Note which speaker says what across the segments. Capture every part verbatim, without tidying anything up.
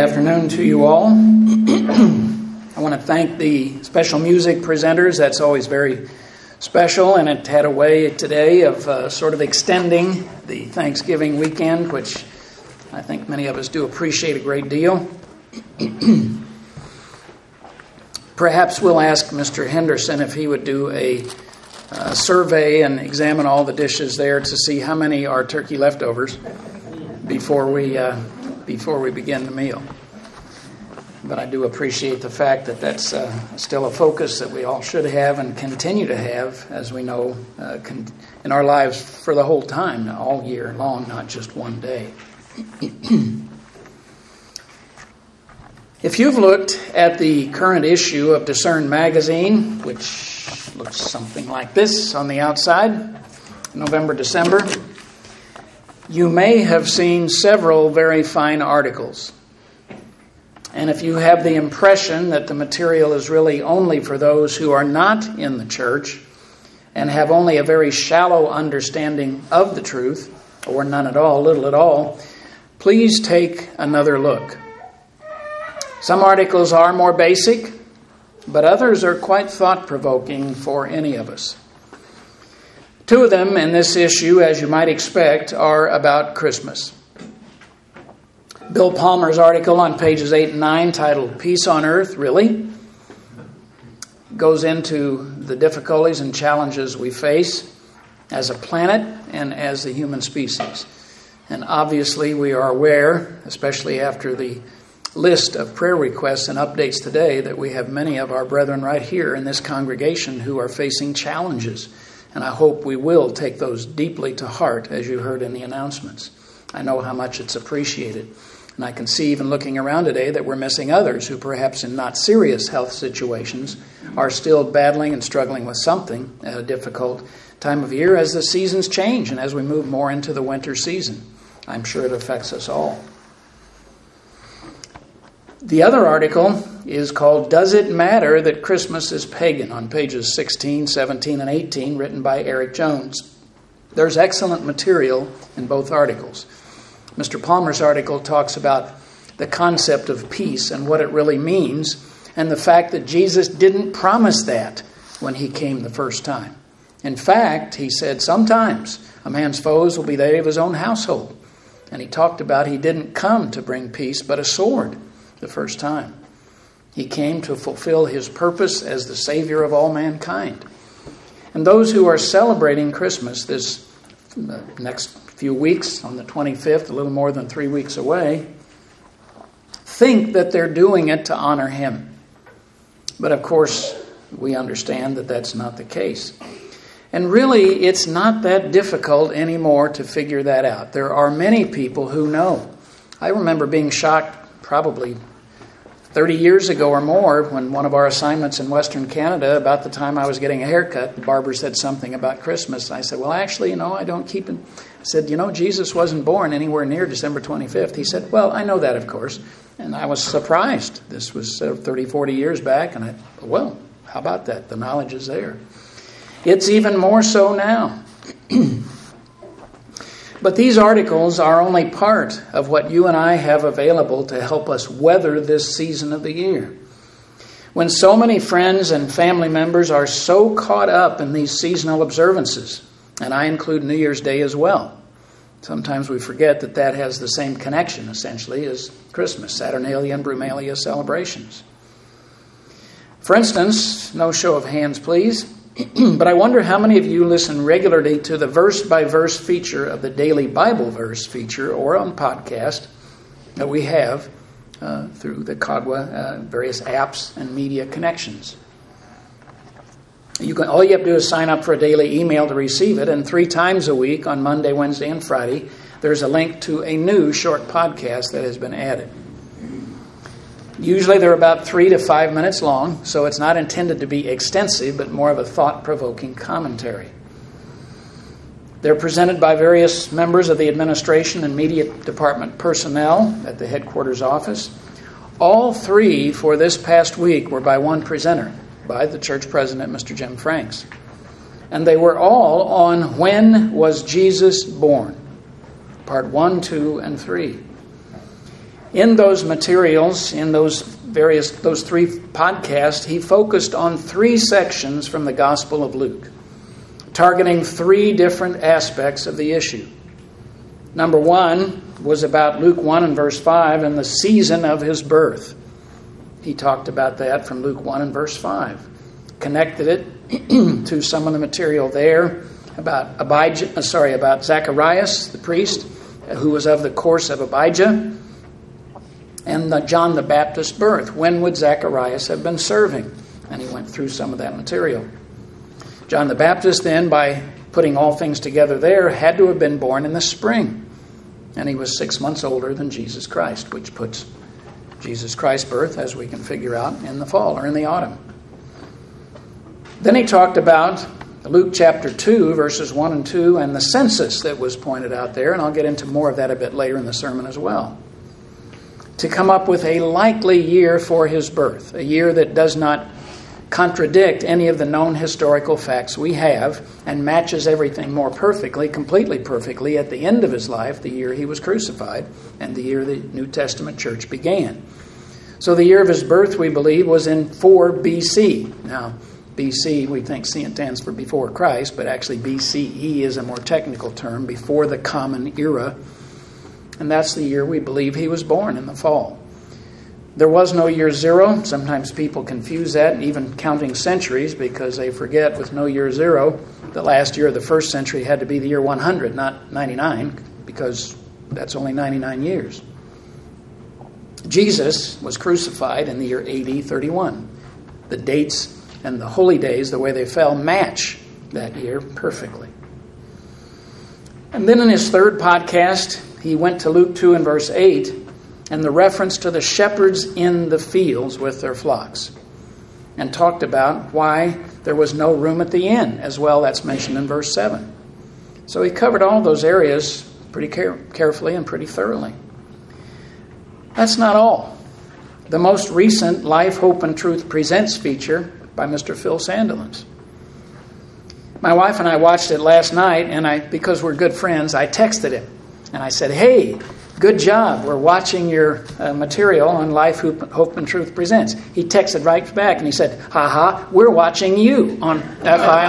Speaker 1: afternoon to you all. I want to thank the special music presenters. That's always very special, and it had a way today of uh, sort of extending the Thanksgiving weekend, which I think many of us do appreciate a great deal. Perhaps we'll ask Mister Henderson if he would do a uh, survey and examine all the dishes there to see how many are turkey leftovers before we uh, before we begin the meal. But I do appreciate the fact that that's uh, still a focus that we all should have and continue to have, as we know, uh, con- in our lives for the whole time, all year long, not just one day. If you've looked at the current issue of Discern magazine, which looks something like this on the outside, November, December, you may have seen several very fine articles. And if you have the impression that the material is really only for those who are not in the church and have only a very shallow understanding of the truth, or none at all, little at all, please take another look. Some articles are more basic, but others are quite thought-provoking for any of us. Two of them in this issue, as you might expect, are about Christmas. Bill Palmer's article on pages eight and nine, titled Peace on Earth, Really? Goes into the difficulties and challenges we face as a planet and as the human species. And obviously we are aware, especially after the list of prayer requests and updates today, that we have many of our brethren right here in this congregation who are facing challenges. And I hope we will take those deeply to heart, as you heard in the announcements. I know how much it's appreciated. And I can see, even looking around today, that we're missing others who perhaps in not serious health situations are still battling and struggling with something at a difficult time of year as the seasons change and as we move more into the winter season. I'm sure it affects us all. The other article is called Does It Matter That Christmas is Pagan? On pages sixteen, seventeen, and eighteen, written by Eric Jones. There's excellent material in both articles. Mister Palmer's article talks about the concept of peace and what it really means, and the fact that Jesus didn't promise that when he came the first time. In fact, he said sometimes a man's foes will be they of his own household. And he talked about he didn't come to bring peace, but a sword the first time. He came to fulfill his purpose as the Savior of all mankind. And those who are celebrating Christmas this uh, next few weeks, on the twenty-fifth, a little more than three weeks away, think that they're doing it to honor him. But of course, we understand that that's not the case. And really, it's not that difficult anymore to figure that out. There are many people who know. I remember being shocked probably thirty years ago or more when one of our assignments in Western Canada, about the time I was getting a haircut, the barber said something about Christmas. I said, well, actually, you know, I don't keep it. I said, you know, Jesus wasn't born anywhere near December twenty-fifth. He said, well, I know that, of course. And I was surprised. This was uh, thirty, forty years back. And I, well, how about that? The knowledge is there. It's even more so now. But these articles are only part of what you and I have available to help us weather this season of the year. When so many friends and family members are so caught up in these seasonal observances, and I include New Year's Day as well. Sometimes we forget that that has the same connection, essentially, as Christmas, Saturnalia and Brumalia celebrations. For instance, no show of hands, please, but I wonder how many of you listen regularly to the verse-by-verse feature of the Daily Bible Verse feature, or on podcast, that we have uh, through the Codwa uh, various apps and media connections. You can, all you have to do is sign up for a daily email to receive it, and three times a week, on Monday, Wednesday, and Friday, there's a link to a new short podcast that has been added. Usually they're about three to five minutes long, so it's not intended to be extensive, but more of a thought-provoking commentary. They're presented by various members of the administration and media department personnel at the headquarters office. All three for this past week were by one presenter, by the church president, Mister Jim Franks. And they were all on When Was Jesus Born? Part one, two, and three. In those materials, in those various, those three podcasts, he focused on three sections from the Gospel of Luke, targeting three different aspects of the issue. Number one was about Luke one and verse five and the season of his birth. He talked about that from Luke one and verse five. Connected it to some of the material there about Abijah, uh, sorry, about Zacharias, the priest, who was of the course of Abijah, and the John the Baptist's birth. When would Zacharias have been serving? And he went through some of that material. John the Baptist then, by putting all things together there, had to have been born in the spring. And he was six months older than Jesus Christ, which puts Jesus Christ's birth, as we can figure out, in the fall or in the autumn. Then he talked about Luke chapter two, verses one and two, and the census that was pointed out there, and I'll get into more of that a bit later in the sermon as well. To come up with a likely year for his birth, a year that does not contradict any of the known historical facts we have and matches everything more perfectly, completely perfectly, at the end of his life, the year he was crucified and the year the New Testament church began. So the year of his birth, we believe, was in four B C. Now, B C, we think stands for before Christ, but actually B C E is a more technical term, before the Common Era. And that's the year we believe he was born, in the fall. There was no year zero. Sometimes people confuse that, even counting centuries, because they forget with no year zero, the last year of the first century had to be the year one hundred, not ninety-nine, because that's only ninety-nine years. Jesus was crucified in the year A D thirty-one. The dates and the holy days, the way they fell, match that year perfectly. And then in his third podcast, he went to Luke two and verse eight, and the reference to the shepherds in the fields with their flocks, and talked about why there was no room at the inn as well. That's mentioned in verse seven. So he covered all those areas pretty care- carefully and pretty thoroughly. That's not all. The most recent Life, Hope, and Truth Presents feature by Mister Phil Sandilands. My wife and I watched it last night, and I, because we're good friends, I texted him. And I said, hey, good job. We're watching your uh, material on Life, Hope, and Truth Presents. He texted right back, and he said, ha-ha, we're watching you on F I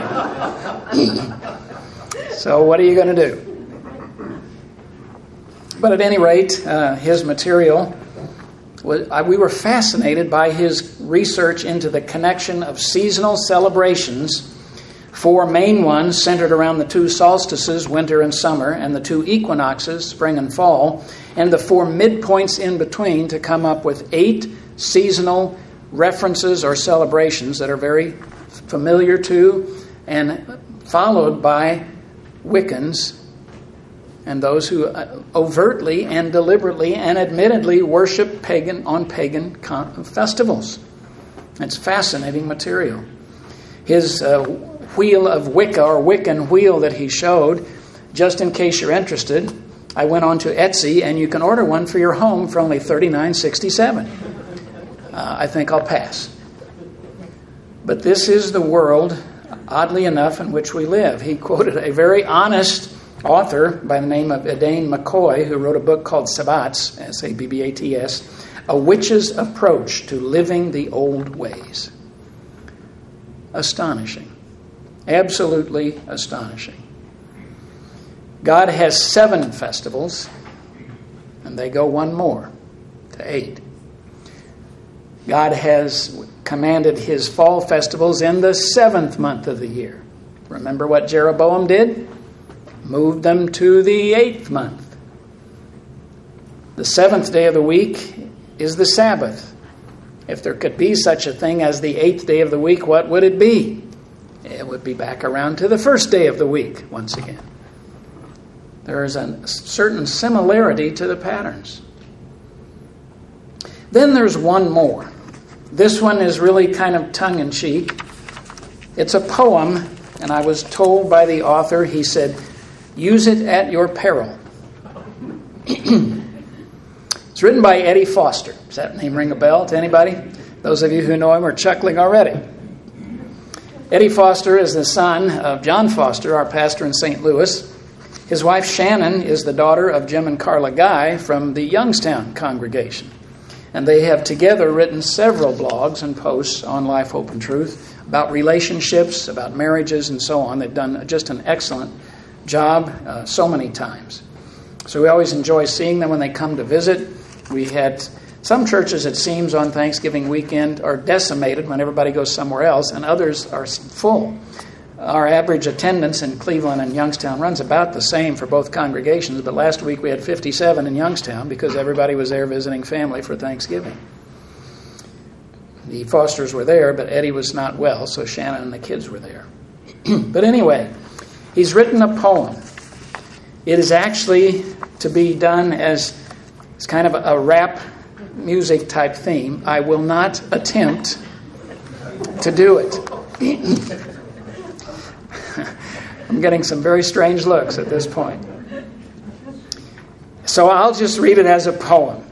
Speaker 1: Online. So what are you going to do? But at any rate, uh, his material, was, uh, we were fascinated by his research into the connection of seasonal celebrations, four main ones centered around the two solstices, winter and summer, and the two equinoxes, spring and fall, and the four midpoints in between, to come up with eight seasonal references or celebrations that are very familiar to and followed by Wiccans and those who overtly and deliberately and admittedly worship pagan on pagan festivals. It's fascinating material. His uh, wheel of Wicca, or Wiccan wheel that he showed, just in case you're interested, I went on to Etsy, and you can order one for your home for only thirty-nine dollars and sixty-seven cents. Uh, I think I'll pass. But this is the world, oddly enough, in which we live. He quoted a very honest author by the name of Elaine McCoy, who wrote a book called Sabbats, S A B B A T S, A Witch's Approach to Living the Old Ways. Astonishing. Absolutely astonishing. God has seven festivals, and they go one more to eight. God has commanded his fall festivals in the seventh month of the year. Remember what Jeroboam did? Moved them to the eighth month. The seventh day of the week is the Sabbath. If there could be such a thing as the eighth day of the week, what would it be? It would be back around to the first day of the week once again. There is a certain similarity to the patterns. Then there's one more. This one is really kind of tongue-in-cheek. It's a poem, and I was told by the author, he said, use it at your peril. It's written by Eddie Foster. Does that name ring a bell to anybody? Those of you who know him are chuckling already. Eddie Foster is the son of John Foster, our pastor in Saint Louis. His wife Shannon is the daughter of Jim and Carla Guy from the Youngstown congregation. And they have together written several blogs and posts on Life, Hope, and Truth about relationships, about marriages, and so on. They've done just an excellent job uh, so many times. So we always enjoy seeing them when they come to visit. We had some churches, it seems, on Thanksgiving weekend are decimated when everybody goes somewhere else, and others are full. Our average attendance in Cleveland and Youngstown runs about the same for both congregations, but last week we had fifty-seven in Youngstown because everybody was there visiting family for Thanksgiving. The Fosters were there, but Eddie was not well, so Shannon and the kids were there. But anyway, he's written a poem. It is actually to be done as it's kind of a rap music type theme. I will not attempt to do it. I'm getting some very strange looks at this point. So I'll just read it as a poem.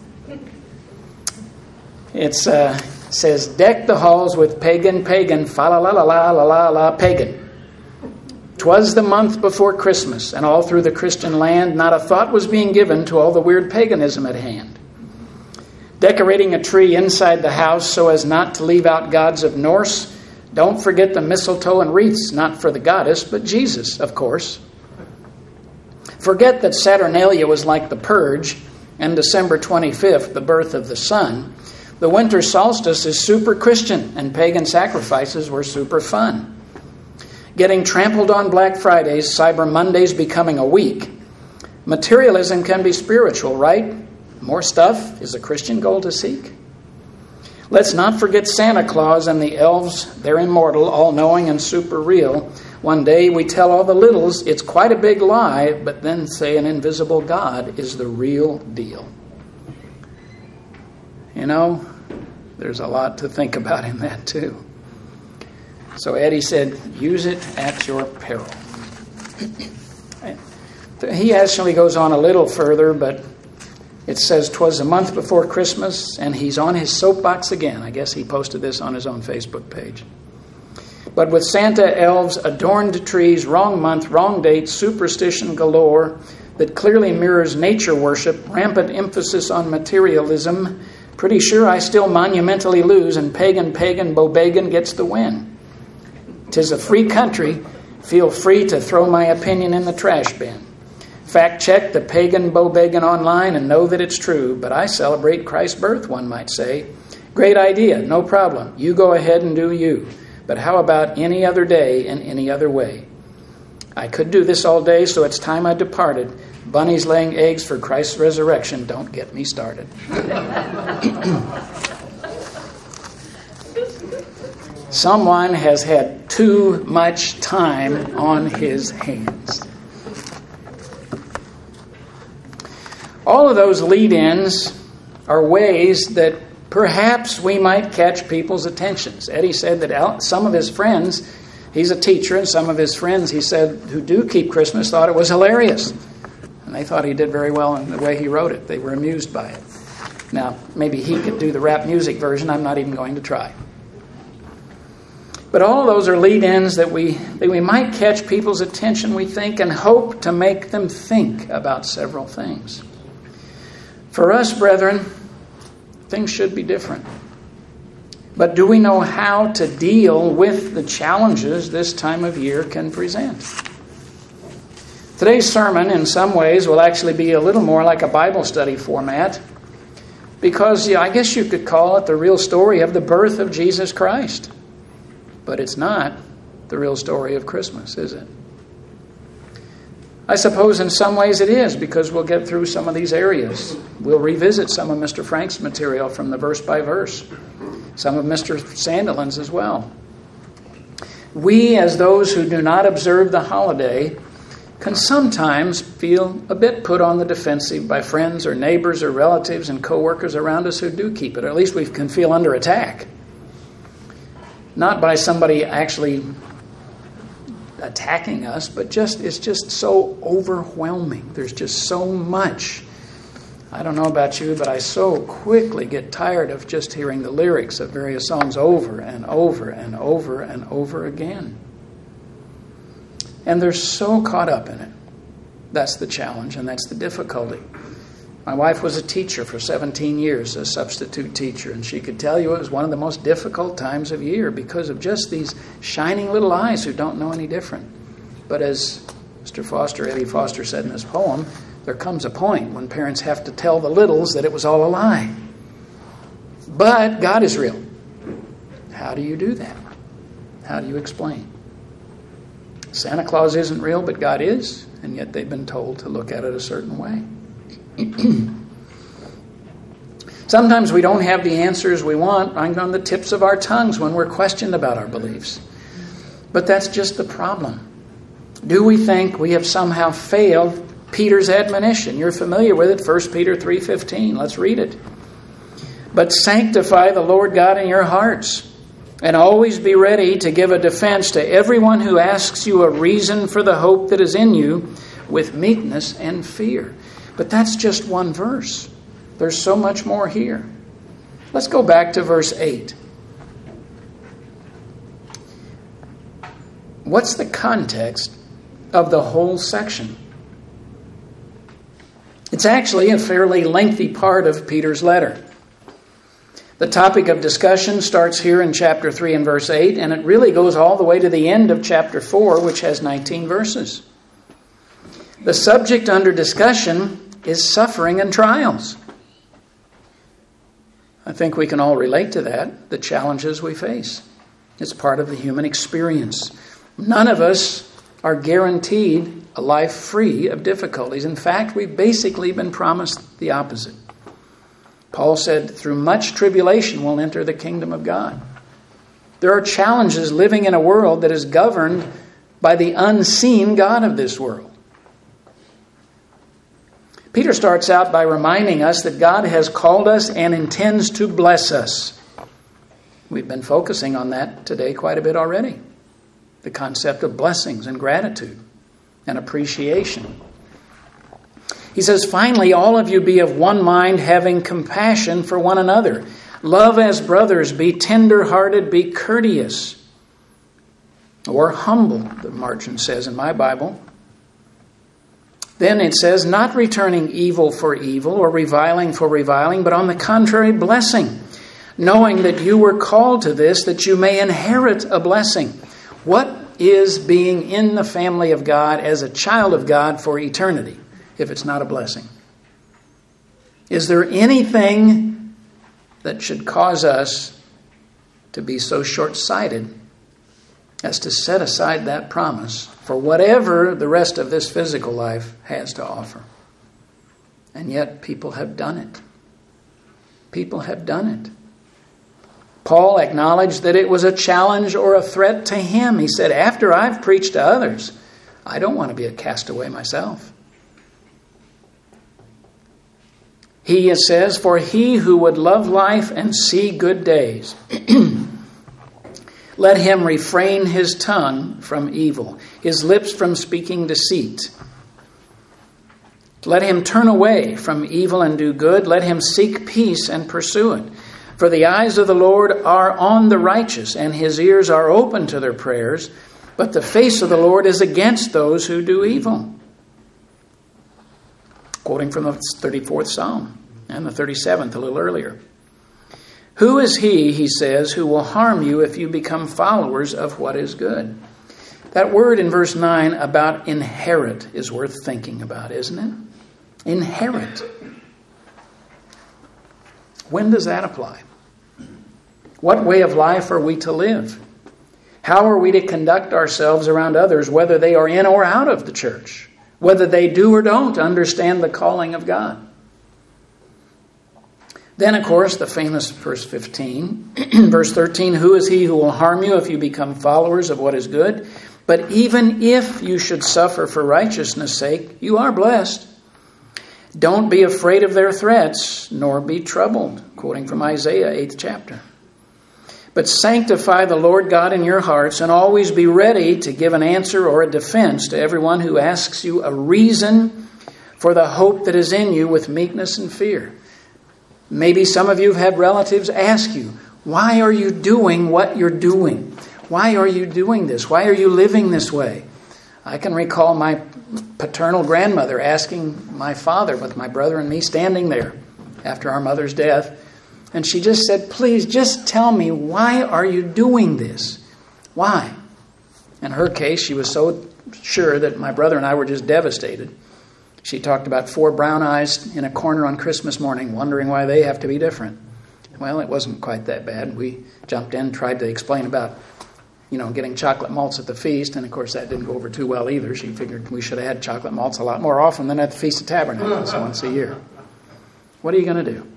Speaker 1: It uh, says, deck the halls with pagan, pagan, fa la la la la la la la, pagan. 'Twas the month before Christmas, and all through the Christian land, not a thought was being given to all the weird paganism at hand. Decorating a tree inside the house so as not to leave out gods of Norse. Don't forget the mistletoe and wreaths, not for the goddess, but Jesus, of course. Forget that Saturnalia was like the purge, and December twenty-fifth, the birth of the sun. The winter solstice is super Christian, and pagan sacrifices were super fun. Getting trampled on Black Fridays, Cyber Mondays becoming a week. Materialism can be spiritual, right? More stuff is a Christian goal to seek. Let's not forget Santa Claus and the elves. They're immortal, all-knowing, and super real. One day we tell all the littles it's quite a big lie, but then say an invisible God is the real deal. You know, there's a lot to think about in that too. So Eddie said, use it at your peril. He actually goes on a little further, but it says, 'twas a month before Christmas, and he's on his soapbox again. I guess he posted this on his own Facebook page. But with Santa, elves, adorned trees, wrong month, wrong date, superstition galore that clearly mirrors nature worship, rampant emphasis on materialism, pretty sure I still monumentally lose, and pagan, pagan, bobagan gets the win. 'Tis a free country. Feel free to throw my opinion in the trash bin. Fact check the pagan bobagan online and know that it's true, but I celebrate Christ's birth, one might say. Great idea, no problem. You go ahead and do you. But how about any other day in any other way? I could do this all day, so it's time I departed. Bunnies laying eggs for Christ's resurrection. Don't get me started. Someone has had too much time on his hands. All of those lead-ins are ways that perhaps we might catch people's attentions. Eddie said that some of his friends, he's a teacher, and some of his friends, he said, who do keep Christmas, thought it was hilarious. And they thought he did very well in the way he wrote it. They were amused by it. Now, maybe he could do the rap music version. I'm not even going to try. But all of those are lead-ins that we, that we might catch people's attention, we think, and hope to make them think about several things. For us, brethren, things should be different. But do we know how to deal with the challenges this time of year can present? Today's sermon, in some ways, will actually be a little more like a Bible study format because yeah, I guess you could call it the real story of the birth of Jesus Christ. But it's not the real story of Christmas, is it? I suppose in some ways it is, because we'll get through some of these areas. We'll revisit some of Mister Frank's material from the verse by verse. Some of Mister Sandelin's as well. We, as those who do not observe the holiday, can sometimes feel a bit put on the defensive by friends or neighbors or relatives and co-workers around us who do keep it. Or at least we can feel under attack. Not by somebody actually attacking us, but just it's just so overwhelming. There's just so much. I don't know about you, but I so quickly get tired of just hearing the lyrics of various songs over and over and over and over again. And they're so caught up in it. That's the challenge, and that's the difficulty. My wife was a teacher for seventeen years, a substitute teacher, and she could tell you it was one of the most difficult times of year because of just these shining little eyes who don't know any different. But as Mister Foster, Eddie Foster said in his poem, there comes a point when parents have to tell the littles that it was all a lie. But God is real. How do you do that? How do you explain? Santa Claus isn't real, but God is, and yet they've been told to look at it a certain way. Sometimes we don't have the answers we want on the tips of our tongues when we're questioned about our beliefs. But that's just the problem. Do we think we have somehow failed Peter's admonition? You're familiar with it, First Peter three fifteen. Let's read it. But sanctify the Lord God in your hearts, and always be ready to give a defense to everyone who asks you a reason for the hope that is in you with meekness and fear. But that's just one verse. There's so much more here. Let's go back to verse eight. What's the context of the whole section? It's actually a fairly lengthy part of Peter's letter. The topic of discussion starts here in chapter three and verse eight, and it really goes all the way to the end of chapter four, which has nineteen verses. The subject under discussion is suffering and trials. I think we can all relate to that, the challenges we face. It's part of the human experience. None of us are guaranteed a life free of difficulties. In fact, we've basically been promised the opposite. Paul said, through much tribulation we'll enter the kingdom of God. There are challenges living in a world that is governed by the unseen God of this world. Peter starts out by reminding us that God has called us and intends to bless us. We've been focusing on that today quite a bit already. The concept of blessings and gratitude and appreciation. He says, finally, all of you be of one mind, having compassion for one another. Love as brothers, be tender-hearted, be courteous. Or humble, the margin says in my Bible. Then it says, not returning evil for evil or reviling for reviling, but on the contrary, blessing, knowing that you were called to this, that you may inherit a blessing. What is being in the family of God as a child of God for eternity, if it's not a blessing? Is there anything that should cause us to be so short-sighted as to set aside that promise for whatever the rest of this physical life has to offer? And yet people have done it. People have done it. Paul acknowledged that it was a challenge or a threat to him. He said, after I've preached to others, I don't want to be a castaway myself. He says, for he who would love life and see good days, let him refrain his tongue from evil, his lips from speaking deceit. Let him turn away from evil and do good. Let him seek peace and pursue it. For the eyes of the Lord are on the righteous, and his ears are open to their prayers, but the face of the Lord is against those who do evil. Quoting from the thirty-fourth Psalm and the thirty-seventh a little earlier. Who is he, he says, who will harm you if you become followers of what is good? That word in verse nine about inherit is worth thinking about, isn't it? Inherit. When does that apply? What way of life are we to live? How are we to conduct ourselves around others, whether they are in or out of the church? Whether they do or don't understand the calling of God? Then, of course, the famous verse fifteen, verse thirteen, who is he who will harm you if you become followers of what is good? But even if you should suffer for righteousness' sake, you are blessed. Don't be afraid of their threats, nor be troubled. Quoting from Isaiah, eighth chapter. But sanctify the Lord God in your hearts, and always be ready to give an answer or a defense to everyone who asks you a reason for the hope that is in you with meekness and fear. Maybe some of you have had relatives ask you, why are you doing what you're doing? Why are you doing this? Why are you living this way? I can recall my paternal grandmother asking my father, with my brother and me standing there after our mother's death, and she just said, please, just tell me, why are you doing this? Why? In her case, she was so sure that my brother and I were just devastated. She talked about four brown eyes in a corner on Christmas morning, wondering why they have to be different. Well, it wasn't quite that bad. We jumped in, tried to explain about, you know, getting chocolate malts at the feast, and of course that didn't go over too well either. She figured we should have had chocolate malts a lot more often than at the Feast of Tabernacles once a year. What are you going to do?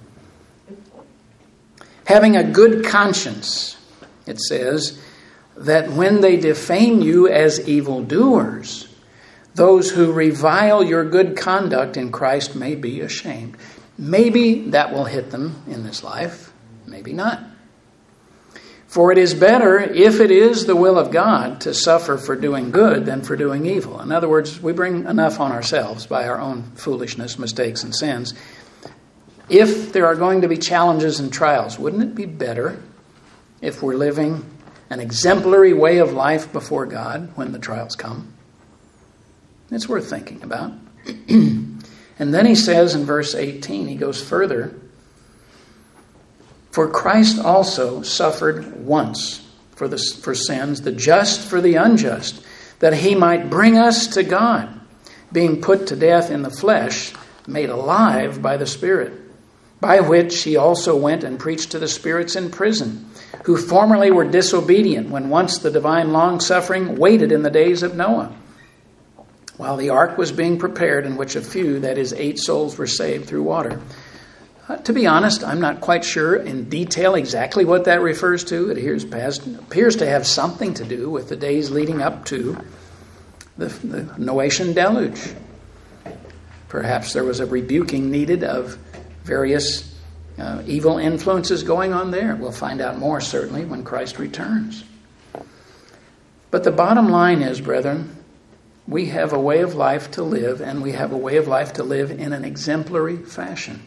Speaker 1: Having a good conscience, it says, that when they defame you as evildoers, those who revile your good conduct in Christ may be ashamed. Maybe that will hit them in this life, maybe not. For it is better, if it is the will of God, to suffer for doing good than for doing evil. In other words, we bring enough on ourselves by our own foolishness, mistakes, and sins. If there are going to be challenges and trials, wouldn't it be better if we're living an exemplary way of life before God when the trials come? It's worth thinking about. And then he says in verse eighteen, he goes further, for Christ also suffered once for the for sins, the just for the unjust, that he might bring us to God, being put to death in the flesh, made alive by the Spirit, by which he also went and preached to the spirits in prison, who formerly were disobedient when once the divine long-suffering waited in the days of Noah, while the ark was being prepared, in which a few, that is, eight souls, were saved through water. Uh, to be honest, I'm not quite sure in detail exactly what that refers to. It appears, past, appears to have something to do with the days leading up to the, the Noachian deluge. Perhaps there was a rebuking needed of various uh, evil influences going on there. We'll find out more, certainly, when Christ returns. But the bottom line is, brethren, we have a way of life to live, and we have a way of life to live in an exemplary fashion.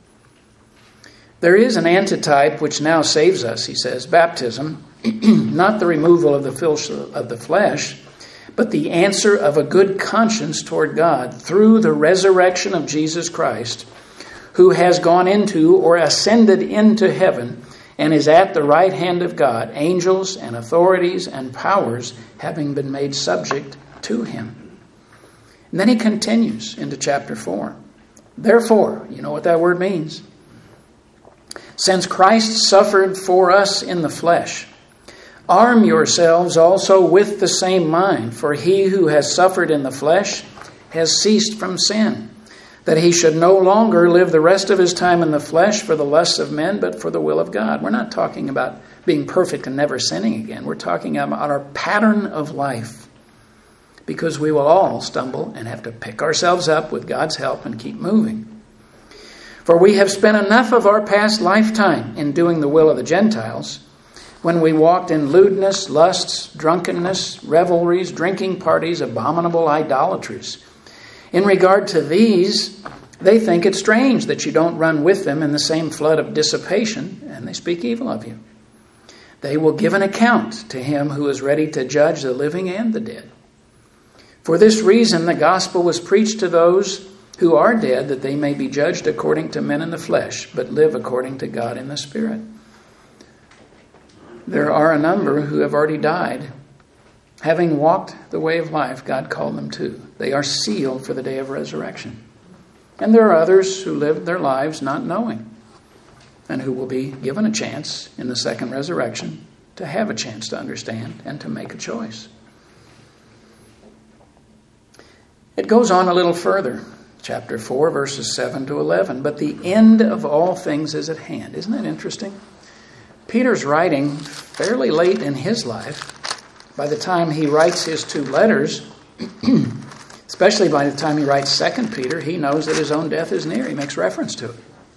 Speaker 1: There is an antitype which now saves us, he says, baptism, not the removal of the filth of the flesh, but the answer of a good conscience toward God through the resurrection of Jesus Christ, who has gone into or ascended into heaven and is at the right hand of God, angels and authorities and powers having been made subject to him. And then he continues into chapter four. Therefore, you know what that word means. Since Christ suffered for us in the flesh, arm yourselves also with the same mind, for he who has suffered in the flesh has ceased from sin, that he should no longer live the rest of his time in the flesh for the lusts of men, but for the will of God. We're not talking about being perfect and never sinning again. We're talking about our pattern of life, because we will all stumble and have to pick ourselves up with God's help and keep moving. For we have spent enough of our past lifetime in doing the will of the Gentiles, when we walked in lewdness, lusts, drunkenness, revelries, drinking parties, abominable idolatries. In regard to these, they think it strange that you don't run with them in the same flood of dissipation, and they speak evil of you. They will give an account to him who is ready to judge the living and the dead. For this reason, the gospel was preached to those who are dead, that they may be judged according to men in the flesh, but live according to God in the Spirit. There are a number who have already died. Having walked the way of life God called them to. They are sealed for the day of resurrection. And there are others who live their lives not knowing, and who will be given a chance in the second resurrection to have a chance to understand and to make a choice. It goes on a little further. Chapter four, verses seven to eleven. But the end of all things is at hand. Isn't that interesting? Peter's writing fairly late in his life. By the time he writes his two letters, especially by the time he writes Second Peter, he knows that his own death is near. He makes reference to it.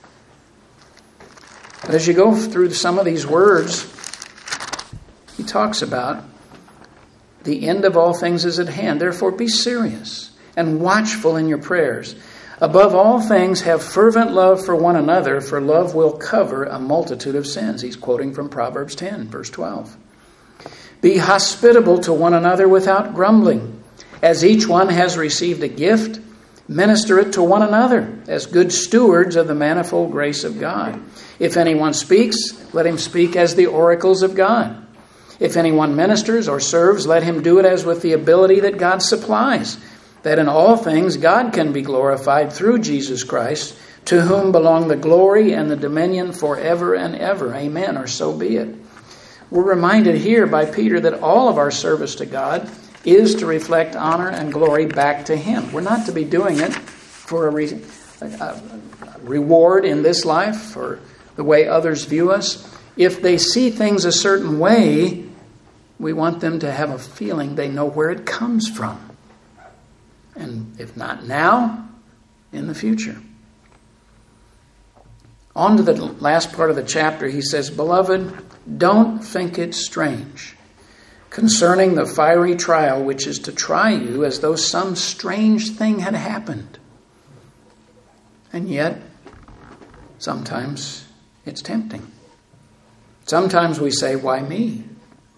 Speaker 1: But as you go through some of these words, he talks about the end of all things is at hand. Therefore, be serious and watchful in your prayers. Above all things, have fervent love for one another, for love will cover a multitude of sins. He's quoting from Proverbs ten, verse twelve. Be hospitable to one another without grumbling. As each one has received a gift, minister it to one another as good stewards of the manifold grace of God. If anyone speaks, let him speak as the oracles of God. If anyone ministers or serves, let him do it as with the ability that God supplies, that in all things God can be glorified through Jesus Christ, to whom belong the glory and the dominion forever and ever. Amen, or so be it. We're reminded here by Peter that all of our service to God is to reflect honor and glory back to Him. We're not to be doing it for a, re- a, a reward in this life or the way others view us. If they see things a certain way, we want them to have a feeling they know where it comes from. And if not now, in the future. On to the last part of the chapter, he says, Beloved, don't think it strange concerning the fiery trial which is to try you as though some strange thing had happened. And yet, sometimes it's tempting. Sometimes we say, why me?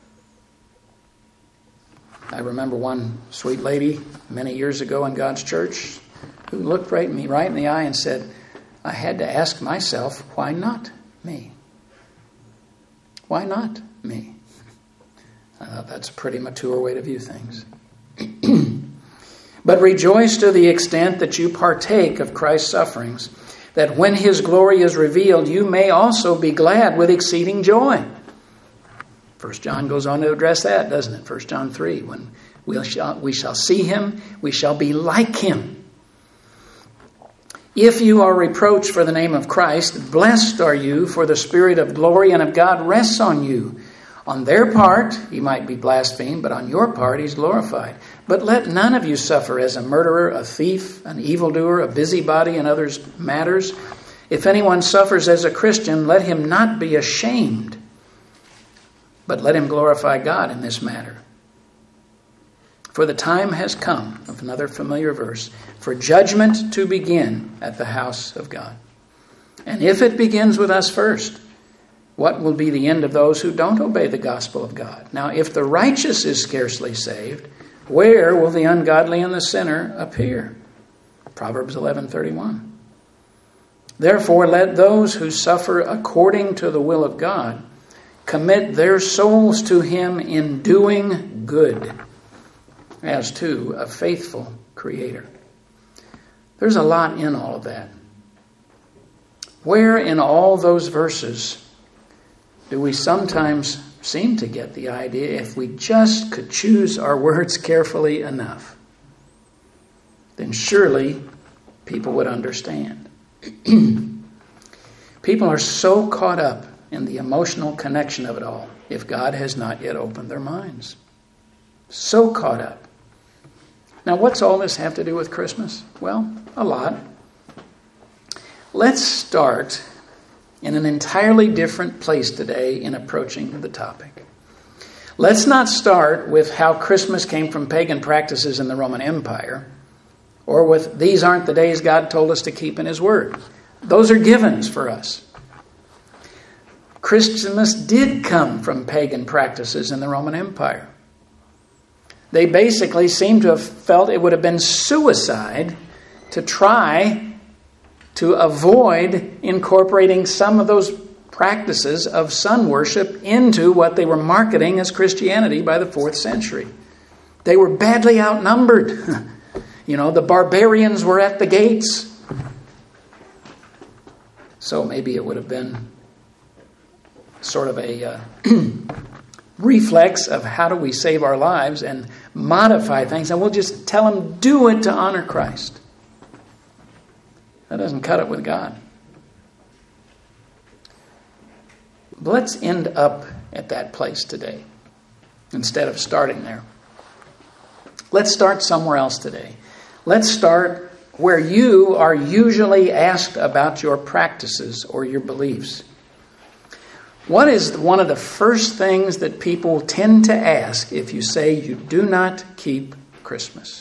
Speaker 1: I remember one sweet lady many years ago in God's church who looked right me right in the eye and said, I had to ask myself, why not me? Why not me? I thought that's a pretty mature way to view things. But rejoice to the extent that you partake of Christ's sufferings, that when His glory is revealed, you may also be glad with exceeding joy. First John goes on to address that, doesn't it? First John three, when we shall, we shall see Him, we shall be like Him. If you are reproached for the name of Christ, blessed are you, for the Spirit of glory and of God rests on you. On their part, He might be blasphemed, but on your part, He's glorified. But let none of you suffer as a murderer, a thief, an evildoer, a busybody in others' matters. If anyone suffers as a Christian, let him not be ashamed, but let him glorify God in this matter. For the time has come, of another familiar verse, for judgment to begin at the house of God. And if it begins with us first, what will be the end of those who don't obey the gospel of God? Now, if the righteous is scarcely saved, where will the ungodly and the sinner appear? Proverbs eleven thirty-one. Therefore, let those who suffer according to the will of God commit their souls to Him in doing good, as to a faithful Creator. There's a lot in all of that. Where in all those verses do we sometimes seem to get the idea, if we just could choose our words carefully enough, then surely people would understand. People are so caught up in the emotional connection of it all, if God has not yet opened their minds. So caught up. Now, what's all this have to do with Christmas? Well, a lot. Let's start in an entirely different place today in approaching the topic. Let's not start with how Christmas came from pagan practices in the Roman Empire, or with these aren't the days God told us to keep in His Word. Those are givens for us. Christmas did come from pagan practices in the Roman Empire. They basically seem to have felt it would have been suicide to try to avoid incorporating some of those practices of sun worship into what they were marketing as Christianity by the fourth century. They were badly outnumbered. You know, the barbarians were at the gates. So maybe it would have been sort of a uh, reflex of how do we save our lives and modify things. And we'll just tell them, do it to honor Christ. That doesn't cut it with God. But let's end up at that place today instead of starting there. Let's start somewhere else today. Let's start where you are usually asked about your practices or your beliefs. What is one of the first things that people tend to ask if you say you do not keep Christmas?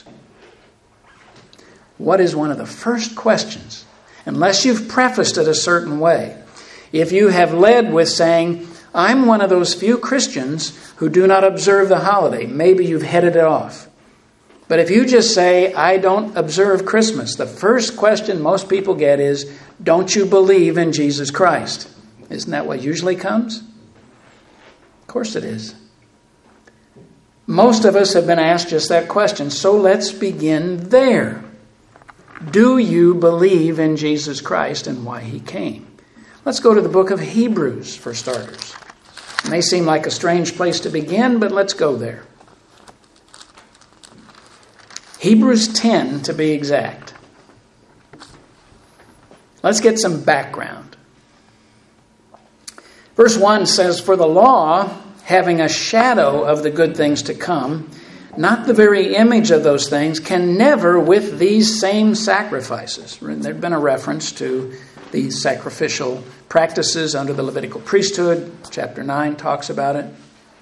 Speaker 1: What is one of the first questions? Unless you've prefaced it a certain way. If you have led with saying, I'm one of those few Christians who do not observe the holiday, maybe you've headed it off. But if you just say, I don't observe Christmas, the first question most people get is, don't you believe in Jesus Christ? Isn't that what usually comes? Of course it is. Most of us have been asked just that question, so let's begin there. Do you believe in Jesus Christ and why he came? Let's go to the book of Hebrews for starters. It may seem like a strange place to begin, but let's go there. Hebrews ten to be exact. Let's get some background. Verse one says, for the law, having a shadow of the good things to come, not the very image of those things, can never with these same sacrifices. There'd been a reference to these sacrificial practices under the Levitical priesthood. Chapter nine talks about it.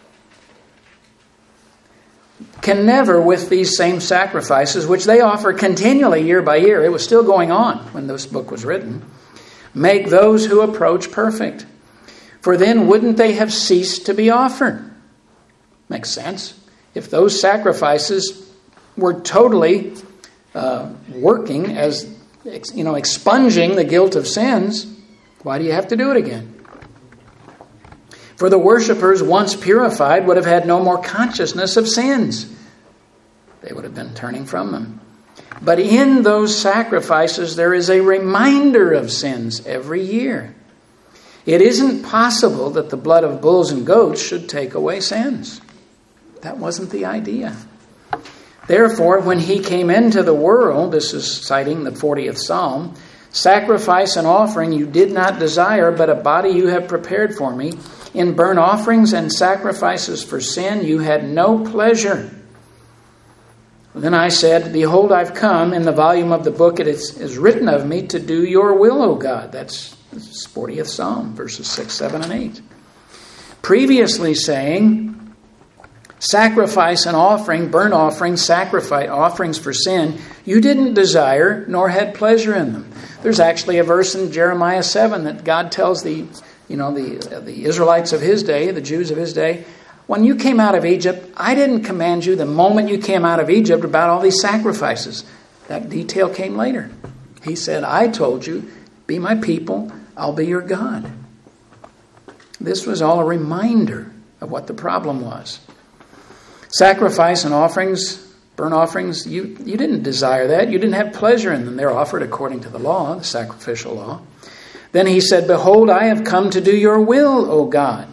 Speaker 1: Can never with these same sacrifices, which they offer continually year by year, it was still going on when this book was written, make those who approach perfect. For then wouldn't they have ceased to be offered? Makes sense. If those sacrifices were totally uh, working as, you know, expunging the guilt of sins, why do you have to do it again? For the worshipers, once purified, would have had no more consciousness of sins. They would have been turning from them. But in those sacrifices, there is a reminder of sins every year. It isn't possible that the blood of bulls and goats should take away sins. That wasn't the idea. Therefore, when he came into the world, this is citing the fortieth Psalm, sacrifice and offering you did not desire, but a body you have prepared for me. In burnt offerings and sacrifices for sin you had no pleasure. Then I said, behold, I've come. In the volume of the book it is, is written of me to do your will, O God. That's the fortieth Psalm, verses six, seven, and eight. Previously saying, sacrifice and offering, burnt offerings, sacrifice, offerings for sin, you didn't desire nor had pleasure in them. There's actually a verse in Jeremiah seven that God tells the You know, the the Israelites of his day, the Jews of his day, when you came out of Egypt, I didn't command you the moment you came out of Egypt about all these sacrifices. That detail came later. He said, I told you, be my people, I'll be your God. This was all a reminder of what the problem was. Sacrifice and offerings, burnt offerings, you, you didn't desire that. You didn't have pleasure in them. They're offered according to the law, the sacrificial law. Then he said, behold, I have come to do your will, O God.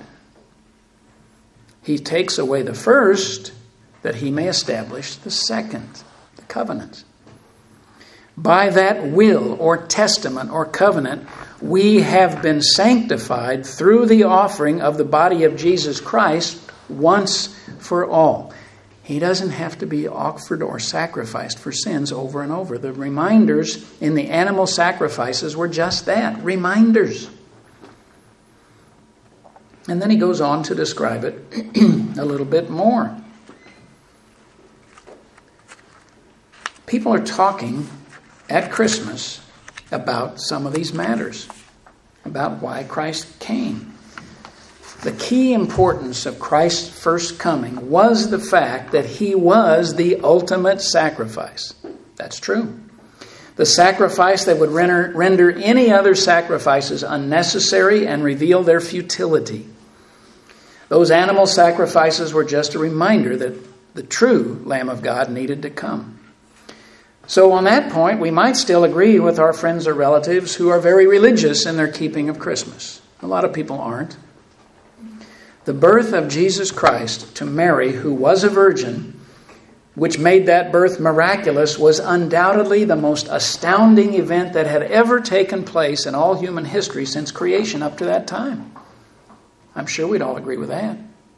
Speaker 1: He takes away the first, that he may establish the second, the covenant. By that will or testament or covenant, we have been sanctified through the offering of the body of Jesus Christ once for all. He doesn't have to be offered or sacrificed for sins over and over. The reminders in the animal sacrifices were just that, reminders. And then he goes on to describe it a little bit more. People are talking at Christmas about some of these matters, about why Christ came. The key importance of Christ's first coming was the fact that he was the ultimate sacrifice. That's true. The sacrifice that would render, render any other sacrifices unnecessary and reveal their futility. Those animal sacrifices were just a reminder that the true Lamb of God needed to come. So on that point, we might still agree with our friends or relatives who are very religious in their keeping of Christmas. A lot of people aren't. The birth of Jesus Christ to Mary, who was a virgin, which made that birth miraculous, was undoubtedly the most astounding event that had ever taken place in all human history since creation up to that time. I'm sure we'd all agree with that.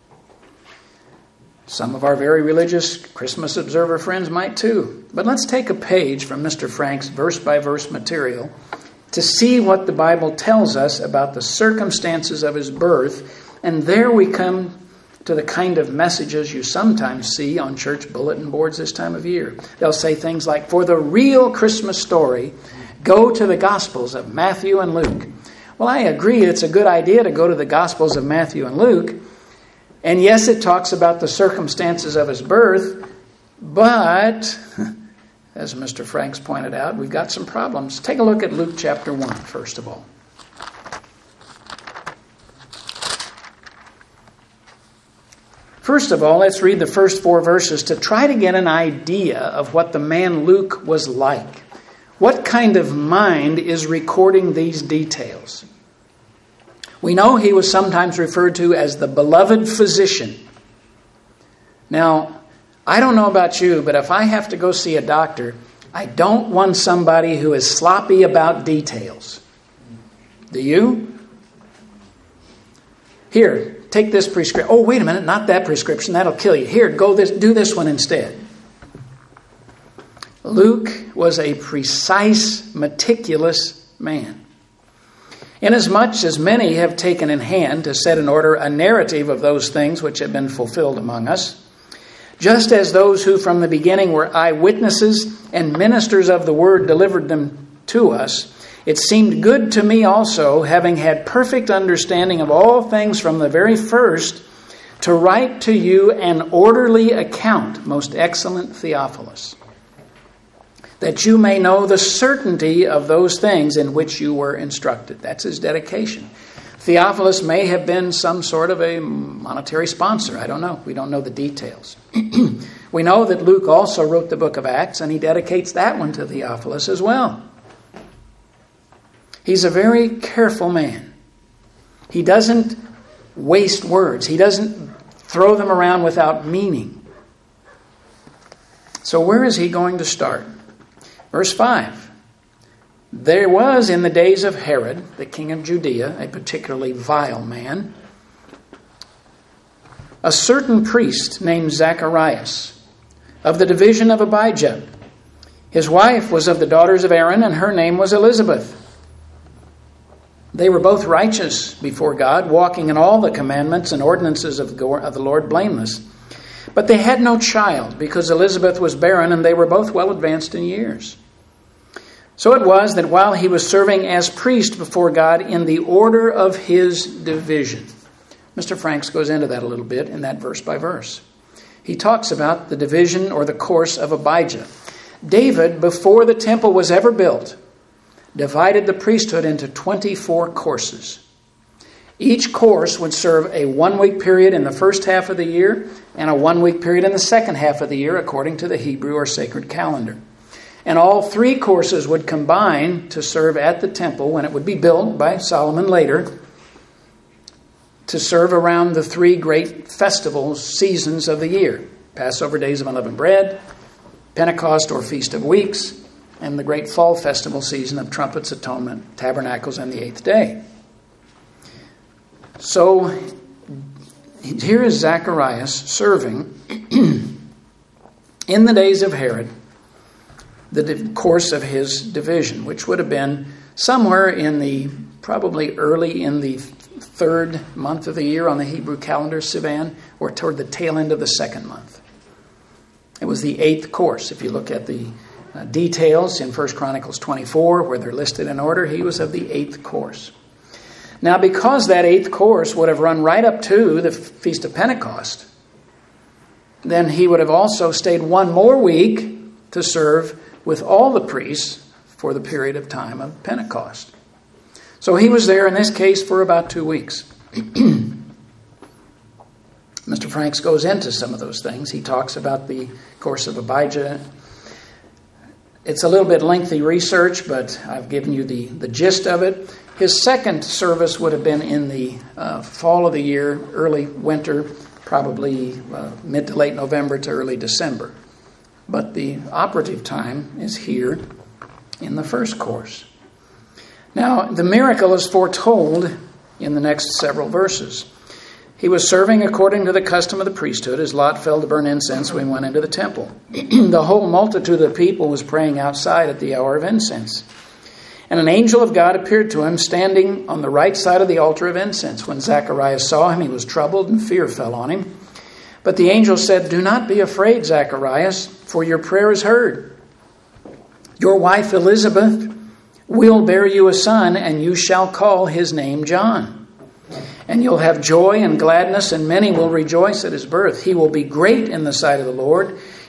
Speaker 1: Some of our very religious Christmas observer friends might too. But let's take a page from Mister Frank's verse-by-verse material to see what the Bible tells us about the circumstances of his birth. And there we come to the kind of messages you sometimes see on church bulletin boards this time of year. They'll say things like, for the real Christmas story, go to the Gospels of Matthew and Luke. Well, I agree it's a good idea to go to the Gospels of Matthew and Luke. And yes, it talks about the circumstances of his birth, But, as Mister Franks pointed out, we've got some problems. Take a look at Luke chapter one, first of all. First of all, let's read the first four verses to try to get an idea of what the man Luke was like. What kind of mind is recording these details? We know he was sometimes referred to as the beloved physician. Now, I don't know about you, but if I have to go see a doctor, I don't want somebody who is sloppy about details. Do you? Here, take this prescription. Oh, wait a minute, not that prescription. That'll kill you. Here, go this, do this one instead. Luke was a precise, meticulous man. Inasmuch as many have taken in hand to set in order a narrative of those things which have been fulfilled among us, just as those who from the beginning were eyewitnesses and ministers of the word delivered them to us, it seemed good to me also, having had perfect understanding of all things from the very first, to write to you an orderly account, most excellent Theophilus, that you may know the certainty of those things in which you were instructed. That's his dedication. Theophilus may have been some sort of a monetary sponsor. I don't know. We don't know the details. We know that Luke also wrote the book of Acts, and he dedicates that one to Theophilus as well. He's a very careful man. He doesn't waste words. He doesn't throw them around without meaning. So where is he going to start? Verse five. There was in the days of Herod, the king of Judea, a particularly vile man, a certain priest named Zacharias, of the division of Abijah. His wife was of the daughters of Aaron, and her name was Elizabeth. They were both righteous before God, walking in all the commandments and ordinances of the Lord blameless. But they had no child, because Elizabeth was barren, and they were both well advanced in years. So it was that while he was serving as priest before God in the order of his division. Mister Franks goes into that a little bit in that verse by verse. He talks about the division or the course of Abijah. David, before the temple was ever built, divided the priesthood into twenty-four courses. Each course would serve a one-week period in the first half of the year and a one-week period in the second half of the year according to the Hebrew or sacred calendar. And all three courses would combine to serve at the temple when it would be built by Solomon later, to serve around the three great festivals, seasons of the year. Passover, Days of Unleavened Bread, Pentecost or Feast of Weeks, and the great fall festival season of Trumpets, Atonement, Tabernacles, and the Eighth Day. So here is Zacharias serving in the days of Herod, the course of his division, which would have been somewhere in the, probably early in the third month of the year on the Hebrew calendar, Sivan, or toward the tail end of the second month. It was the eighth course. If you look at the uh, details in First Chronicles twenty-four, where they're listed in order, he was of the eighth course. Now, because that eighth course would have run right up to the Feast of Pentecost, then he would have also stayed one more week to serve with all the priests for the period of time of Pentecost. So he was there in this case for about two weeks. Mister Franks goes into some of those things. He talks about the course of Abijah. It's a little bit lengthy research, but I've given you the, the gist of it. His second service would have been in the uh, fall of the year, early winter, probably uh, mid to late November to early December. But the operative time is here in the first course. Now, the miracle is foretold in the next several verses. He was serving according to the custom of the priesthood, as Lot fell to burn incense when he went into the temple. The whole multitude of the people was praying outside at the hour of incense. And an angel of God appeared to him, standing on the right side of the altar of incense. When Zacharias saw him, he was troubled, and fear fell on him. But the angel said, "Do not be afraid, Zacharias, for your prayer is heard. Your wife Elizabeth will bear you a son, and you shall call his name John. And you'll have joy and gladness, and many will rejoice at his birth. He will be great in the sight of the Lord.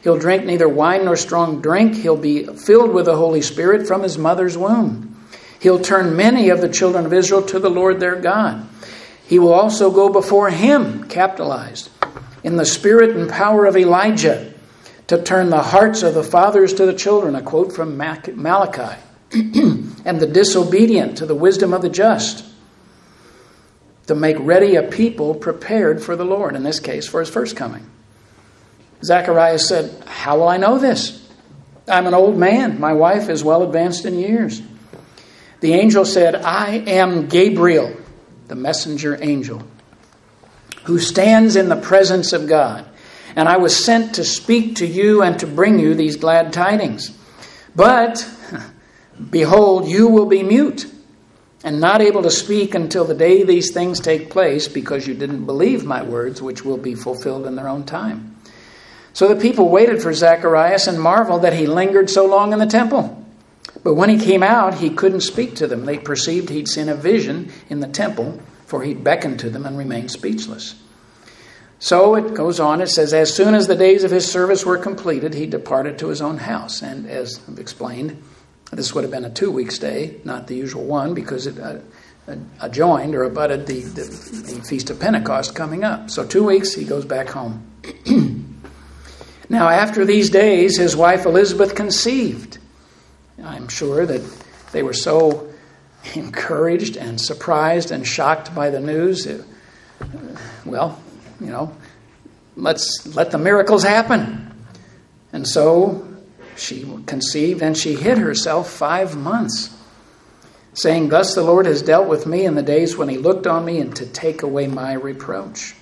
Speaker 1: He'll drink neither wine nor strong drink. He'll be filled with the Holy Spirit from his mother's womb. He'll turn many of the children of Israel to the Lord their God. He will also go before him, capitalized, in the spirit and power of Elijah, to turn the hearts of the fathers to the children, a quote from Malachi, and the disobedient to the wisdom of the just, to make ready a people prepared for the Lord, in this case, for his first coming. Zacharias said, how will I know this? I'm an old man. My wife is well advanced in years. The angel said, I am Gabriel, the messenger angel, who stands in the presence of God. And I was sent to speak to you and to bring you these glad tidings. But, behold, you will be mute and not able to speak until the day these things take place, because you didn't believe my words, which will be fulfilled in their own time. So the people waited for Zacharias and marveled that he lingered so long in the temple. But when he came out, he couldn't speak to them. They perceived he'd seen a vision in the temple, for he'd beckoned to them and remained speechless. So it goes on, it says, as soon as the days of his service were completed, he departed to his own house. And as I've explained, this would have been a two-week stay, not the usual one, because it uh, adjoined or abutted the, the, the Feast of Pentecost coming up. So two weeks, he goes back home. Now, after these days, his wife Elizabeth conceived. I'm sure that they were so encouraged and surprised and shocked by the news. It, well, you know, let's let the miracles happen. And so she conceived, and she hid herself five months, saying, thus the Lord has dealt with me in the days when he looked on me, and to take away my reproach.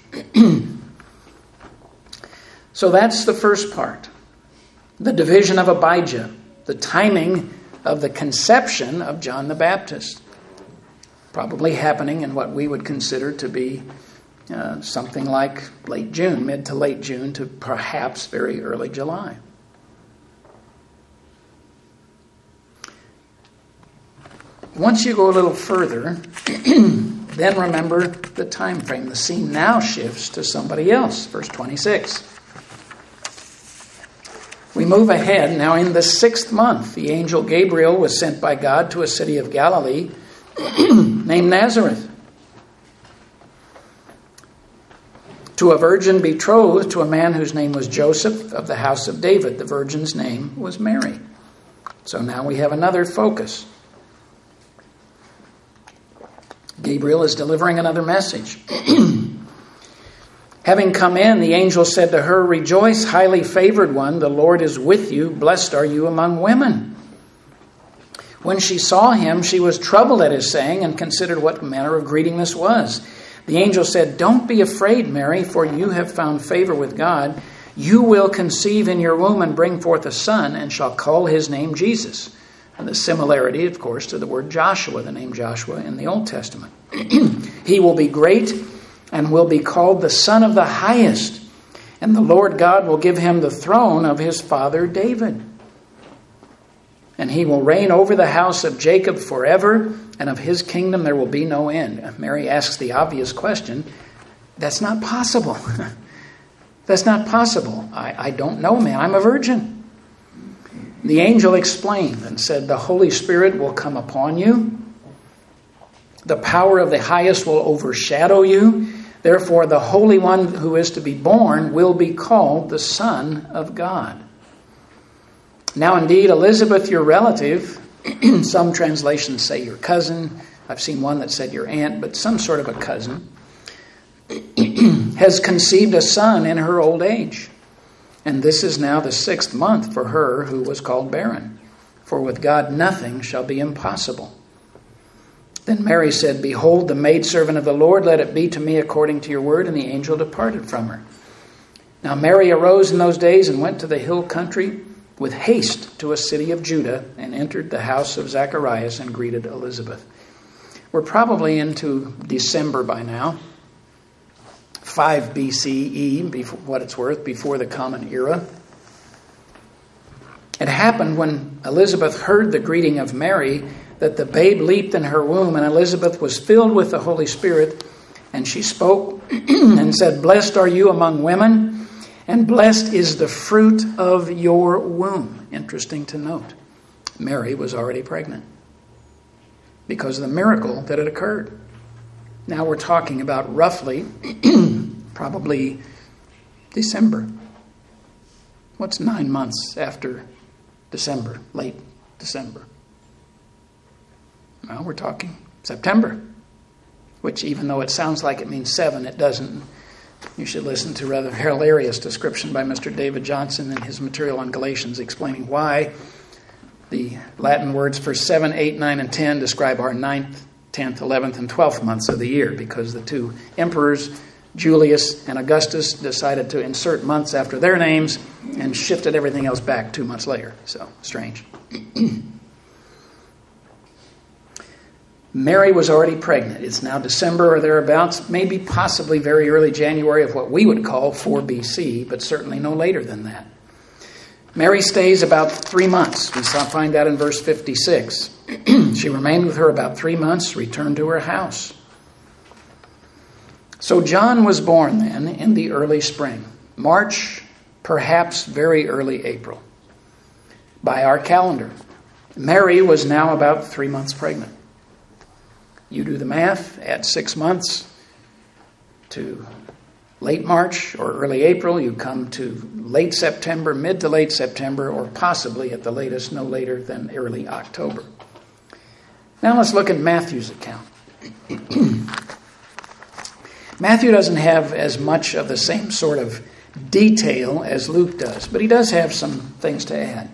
Speaker 1: So that's the first part. The division of Abijah, the timing of the conception of John the Baptist, probably happening in what we would consider to be uh, something like late June, mid to late June to perhaps very early July. Once you go a little further, then remember the time frame. The scene now shifts to somebody else. Verse twenty-six. We move ahead. Now in the sixth month, the angel Gabriel was sent by God to a city of Galilee named Nazareth, to a virgin betrothed to a man whose name was Joseph, of the house of David. The virgin's name was Mary. So now we have another focus. Gabriel is delivering another message. Having come in, the angel said to her, rejoice, highly favored one, the Lord is with you. Blessed are you among women. When she saw him, she was troubled at his saying and considered what manner of greeting this was. The angel said, don't be afraid, Mary, for you have found favor with God. You will conceive in your womb and bring forth a son, and shall call his name Jesus. And the similarity, of course, to the word Joshua, the name Joshua in the Old Testament. He will be great and will be called the Son of the Highest. And the Lord God will give him the throne of his father David. And he will reign over the house of Jacob forever, and of his kingdom there will be no end. Mary asks the obvious question, that's not possible. That's not possible. I, I don't know, man. I'm a virgin. The angel explained and said, the Holy Spirit will come upon you. The power of the highest will overshadow you. Therefore, the Holy One who is to be born will be called the Son of God. Now, indeed, Elizabeth, your relative, some translations say your cousin. I've seen one that said your aunt, but some sort of a cousin, has conceived a son in her old age. And this is now the sixth month for her who was called barren. For with God nothing shall be impossible. Then Mary said, behold, the maidservant of the Lord, let it be to me according to your word. And the angel departed from her. Now Mary arose in those days and went to the hill country with haste to a city of Judah, and entered the house of Zacharias and greeted Elizabeth. We're probably into December by now, five B C E, before, what it's worth, before the Common Era. It happened when Elizabeth heard the greeting of Mary that the babe leaped in her womb, and Elizabeth was filled with the Holy Spirit, and she spoke and said, blessed are you among women, and blessed is the fruit of your womb. Interesting to note. Mary was already pregnant because of the miracle that had occurred. Now we're talking about roughly, probably December. What's nine months after December, late December? Well, we're talking September, which even though it sounds like it means seven, it doesn't. You should listen to a rather hilarious description by Mister David Johnson in his material on Galatians explaining why the Latin words for seven, eight, nine, and ten describe our ninth, tenth, eleventh, and twelfth months of the year, because the two emperors, Julius and Augustus, decided to insert months after their names and shifted everything else back two months later. So, strange. Mary was already pregnant. It's now December or thereabouts, maybe possibly very early January of what we would call four B C, but certainly no later than that. Mary stays about three months. We saw, find that in verse fifty-six. She remained with her about three months, returned to her house. So John was born then in the early spring, March, perhaps very early April, by our calendar. Mary was now about three months pregnant. You do the math, add six months to late March or early April, you come to late September, mid to late September, or possibly at the latest no later than early October. Now let's look at Matthew's account. Matthew doesn't have as much of the same sort of detail as Luke does, but he does have some things to add.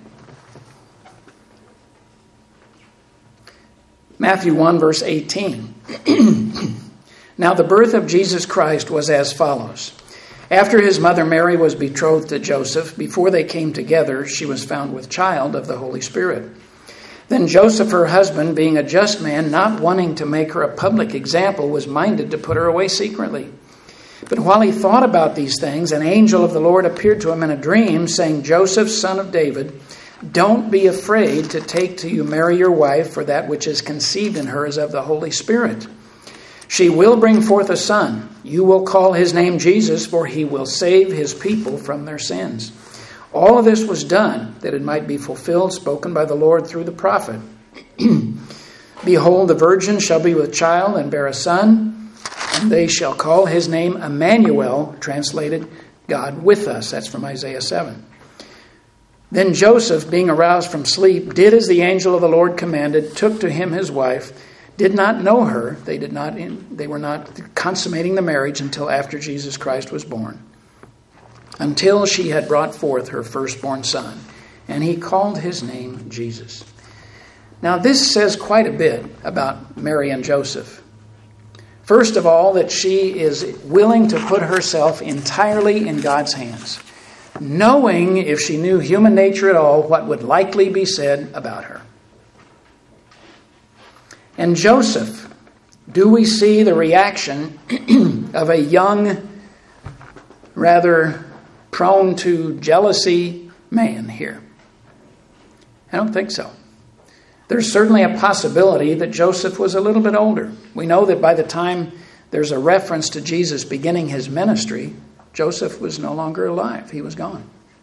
Speaker 1: Matthew one, verse eighteen. Now the birth of Jesus Christ was as follows. After his mother Mary was betrothed to Joseph, before they came together, she was found with child of the Holy Spirit. Then Joseph, her husband, being a just man, not wanting to make her a public example, was minded to put her away secretly. But while he thought about these things, an angel of the Lord appeared to him in a dream, saying, Joseph, son of David, don't be afraid to take to you Mary your wife, for that which is conceived in her is of the Holy Spirit. She will bring forth a son. You will call his name Jesus, for he will save his people from their sins. All of this was done that it might be fulfilled, spoken by the Lord through the prophet. Behold, the virgin shall be with child and bear a son, and they shall call his name Emmanuel, translated God with us. That's from Isaiah seven. Then Joseph, being aroused from sleep, did as the angel of the Lord commanded, took to him his wife, did not know her. They did not. They were not consummating the marriage until after Jesus Christ was born, until she had brought forth her firstborn son, and he called his name Jesus. Now this says quite a bit about Mary and Joseph. First of all, that she is willing to put herself entirely in God's hands, knowing, if she knew human nature at all, what would likely be said about her. And Joseph, do we see the reaction of a young, rather prone to jealousy man here? I don't think so. There's certainly a possibility that Joseph was a little bit older. We know that by the time there's a reference to Jesus beginning his ministry, Joseph was no longer alive. He was gone.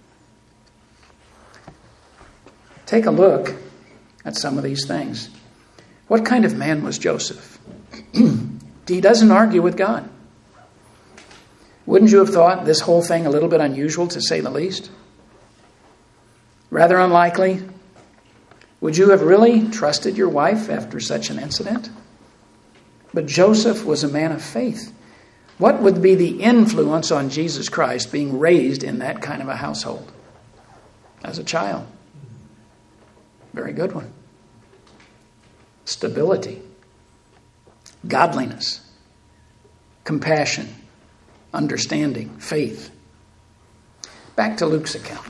Speaker 1: Take a look at some of these things. What kind of man was Joseph? He doesn't argue with God. Wouldn't you have thought this whole thing a little bit unusual, to say the least? Rather unlikely. Would you have really trusted your wife after such an incident? But Joseph was a man of faith. What would be the influence on Jesus Christ being raised in that kind of a household as a child? Very good one. Stability, godliness, compassion, understanding, faith. Back to Luke's account.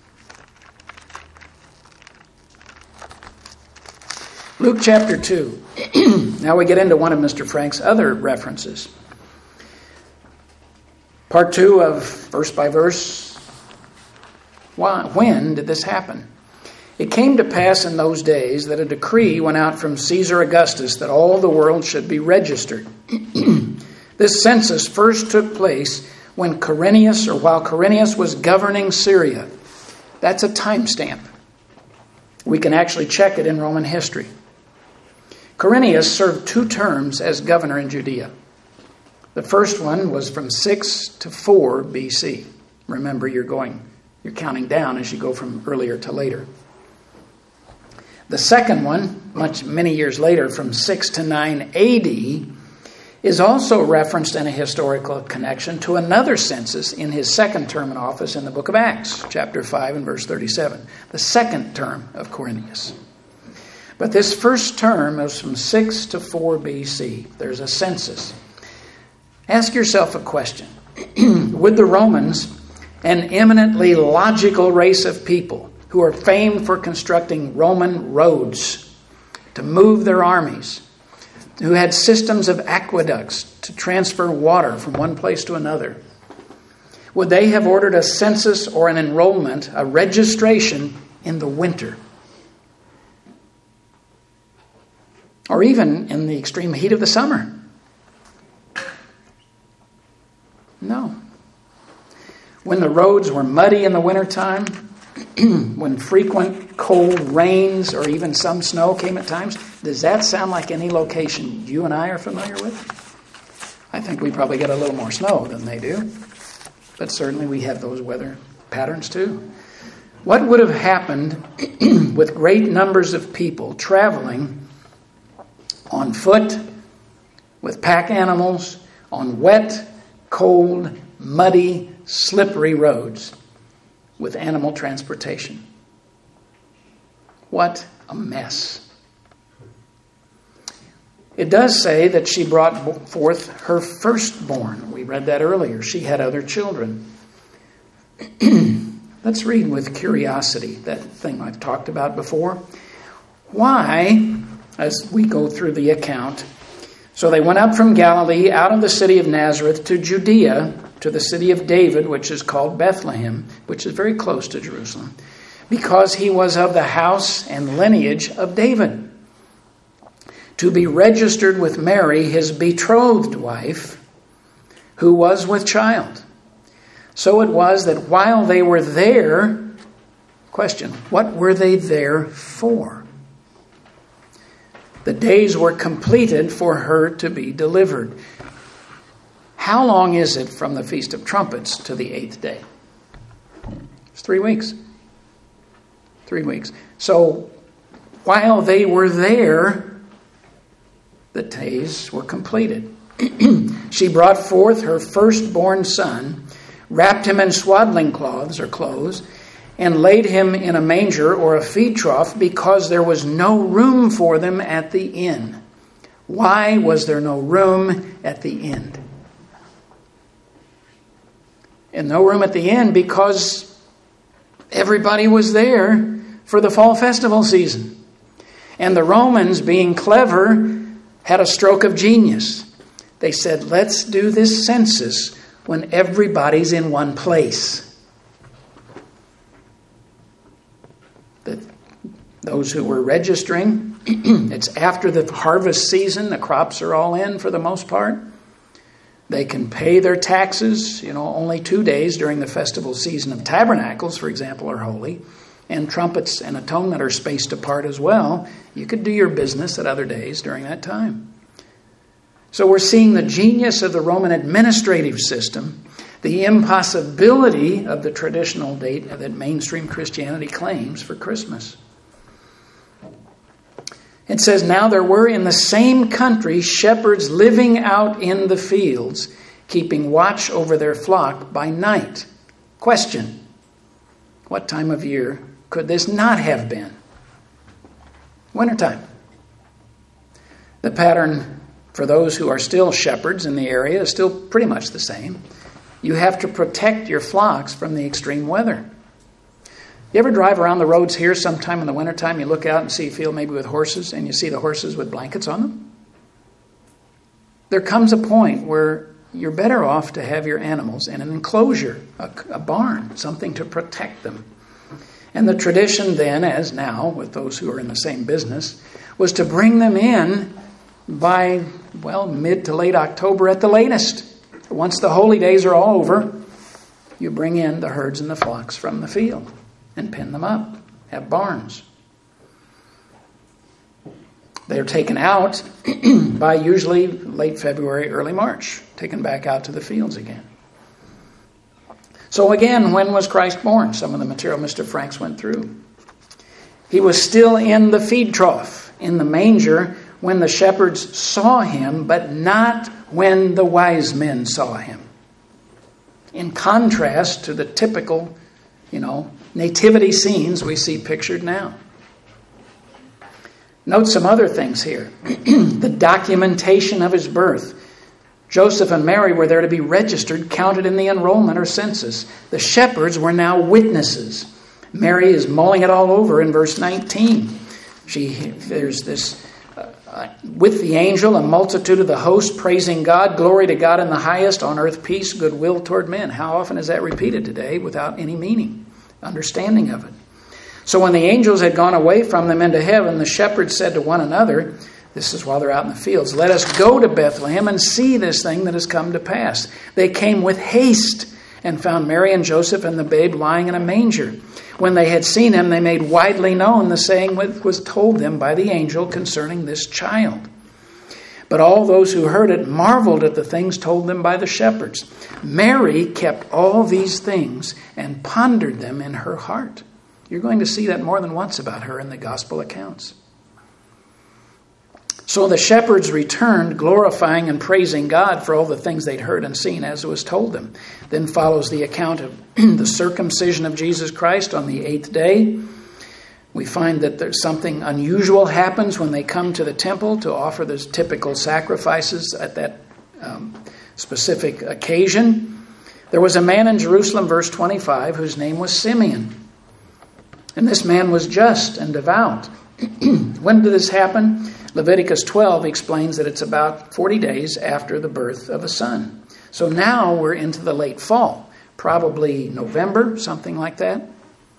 Speaker 1: Luke chapter two. Now we get into one of Mister Frank's other references. Part two of verse by verse. Why, when did this happen? It came to pass in those days that a decree went out from Caesar Augustus that all the world should be registered. This census first took place when Quirinius, or while Quirinius was governing Syria. That's a timestamp. We can actually check it in Roman history. Quirinius served two terms as governor in Judea. The first one was from six to four B C. Remember, you're going, you're counting down as you go from earlier to later. The second one, much many years later, from six to nine A D, is also referenced in a historical connection to another census in his second term in office in the book of Acts, chapter five and verse thirty-seven, the second term of Quirinius. But this first term is from six to four B C. There's a census. Ask yourself a question. Would the Romans, an eminently logical race of people who are famed for constructing Roman roads to move their armies, who had systems of aqueducts to transfer water from one place to another, would they have ordered a census or an enrollment, a registration in the winter? Or even in the extreme heat of the summer? No. When the roads were muddy in the wintertime, when frequent cold rains or even some snow came at times, does that sound like any location you and I are familiar with? I think we probably get a little more snow than they do. But certainly we have those weather patterns too. What would have happened with great numbers of people traveling on foot, with pack animals, on wet, cold, muddy, slippery roads with animal transportation? What a mess. It does say that she brought forth her firstborn. We read that earlier. She had other children. Let's read with curiosity that thing I've talked about before. Why, as we go through the account, so they went up from Galilee out of the city of Nazareth to Judea, to the city of David, which is called Bethlehem, which is very close to Jerusalem, because he was of the house and lineage of David, to be registered with Mary, his betrothed wife, who was with child. So it was that while they were there, question, what were they there for? The days were completed for her to be delivered. How long is it from the Feast of Trumpets to the eighth day? It's three weeks. Three weeks. So while they were there, the days were completed. She brought forth her firstborn son, wrapped him in swaddling cloths or clothes, and laid him in a manger or a feed trough because there was no room for them at the inn. Why was there no room at the inn? And no room at the inn because everybody was there for the fall festival season. And the Romans, being clever, had a stroke of genius. They said, let's do this census when everybody's in one place. The, those who were registering, it's after the harvest season, the crops are all in for the most part. They can pay their taxes. You know, only two days during the festival season of tabernacles, for example, are holy. And trumpets and atonement are spaced apart as well. You could do your business at other days during that time. So we're seeing the genius of the Roman administrative system, the impossibility of the traditional date that mainstream Christianity claims for Christmas. It says, now there were in the same country shepherds living out in the fields, keeping watch over their flock by night. Question, what time of year could this not have been? Wintertime. The pattern for those who are still shepherds in the area is still pretty much the same. You have to protect your flocks from the extreme weather. You ever drive around the roads here sometime in the wintertime, you look out and see a field maybe with horses, and you see the horses with blankets on them? There comes a point where you're better off to have your animals in an enclosure, a, a barn, something to protect them. And the tradition then, as now with those who are in the same business, was to bring them in by, well, mid to late October at the latest. Once the holy days are all over, you bring in the herds and the flocks from the field and pen them up, have barns. They're taken out by usually late February, early March, taken back out to the fields again. So again, when was Christ born? Some of the material Mister Franks went through. He was still in the feed trough, in the manger, when the shepherds saw him, but not when the wise men saw him. In contrast to the typical, you know, nativity scenes we see pictured now. Note some other things here. The documentation of his birth. Joseph and Mary were there to be registered, counted in the enrollment or census. The shepherds were now witnesses. Mary is mulling it all over in verse nineteen. She, there's this, uh, with the angel, a multitude of the host praising God, glory to God in the highest, on earth peace, goodwill toward men. How often is that repeated today without any meaning, understanding of it? So when the angels had gone away from them into heaven, the shepherds said to one another, this is while they're out in the fields, let us go to Bethlehem and see this thing that has come to pass. They came with haste and found Mary and Joseph and the babe lying in a manger. When they had seen him, they made widely known the saying which was told them by the angel concerning this child. But all those who heard it marveled at the things told them by the shepherds. Mary kept all these things and pondered them in her heart. You're going to see that more than once about her in the gospel accounts. So the shepherds returned, glorifying and praising God for all the things they'd heard and seen as it was told them. Then follows the account of the circumcision of Jesus Christ on the eighth day. We find that there's something unusual happens when they come to the temple to offer the typical sacrifices at that um, specific occasion. There was a man in Jerusalem, verse twenty-five, whose name was Simeon. And this man was just and devout. When did this happen? Leviticus twelve explains that it's about forty days after the birth of a son. So now we're into the late fall, probably November, something like that.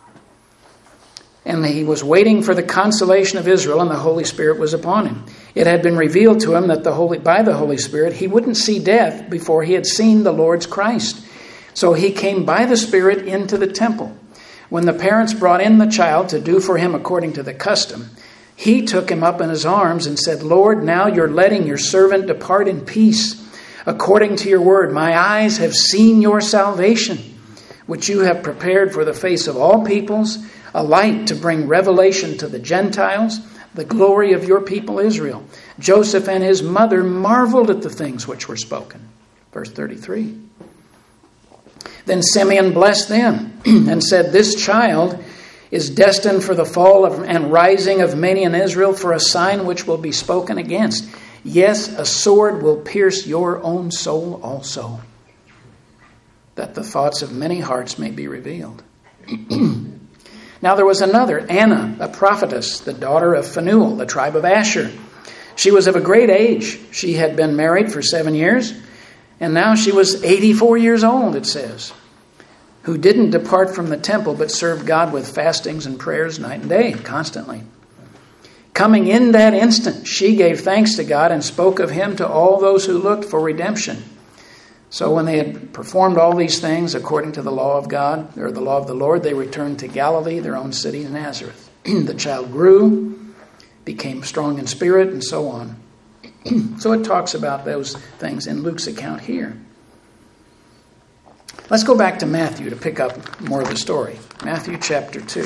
Speaker 1: And he was waiting for the consolation of Israel, and the Holy Spirit was upon him. It had been revealed to him that the Holy, by the Holy Spirit he wouldn't see death before he had seen the Lord's Christ. So he came by the Spirit into the temple. When the parents brought in the child to do for him according to the custom, he took him up in his arms and said, Lord, now you're letting your servant depart in peace, according to your word. My eyes have seen your salvation, which you have prepared for the face of all peoples, a light to bring revelation to the Gentiles, the glory of your people Israel. Joseph and his mother marveled at the things which were spoken. Verse thirty-three. Then Simeon blessed them and said, this child is destined for the fall of, and rising of many in Israel, for a sign which will be spoken against. Yes, a sword will pierce your own soul also, that the thoughts of many hearts may be revealed. Now there was another, Anna, a prophetess, the daughter of Phanuel, the tribe of Asher. She was of a great age. She had been married for seven years, and now she was eighty-four years old, it says, who didn't depart from the temple, but served God with fastings and prayers night and day, constantly. Coming in that instant, she gave thanks to God and spoke of him to all those who looked for redemption. So when they had performed all these things according to the law of God, or the law of the Lord, they returned to Galilee, their own city, Nazareth. The child grew, became strong in spirit, and so on. So it talks about those things in Luke's account here. Let's go back to Matthew to pick up more of the story. Matthew chapter two.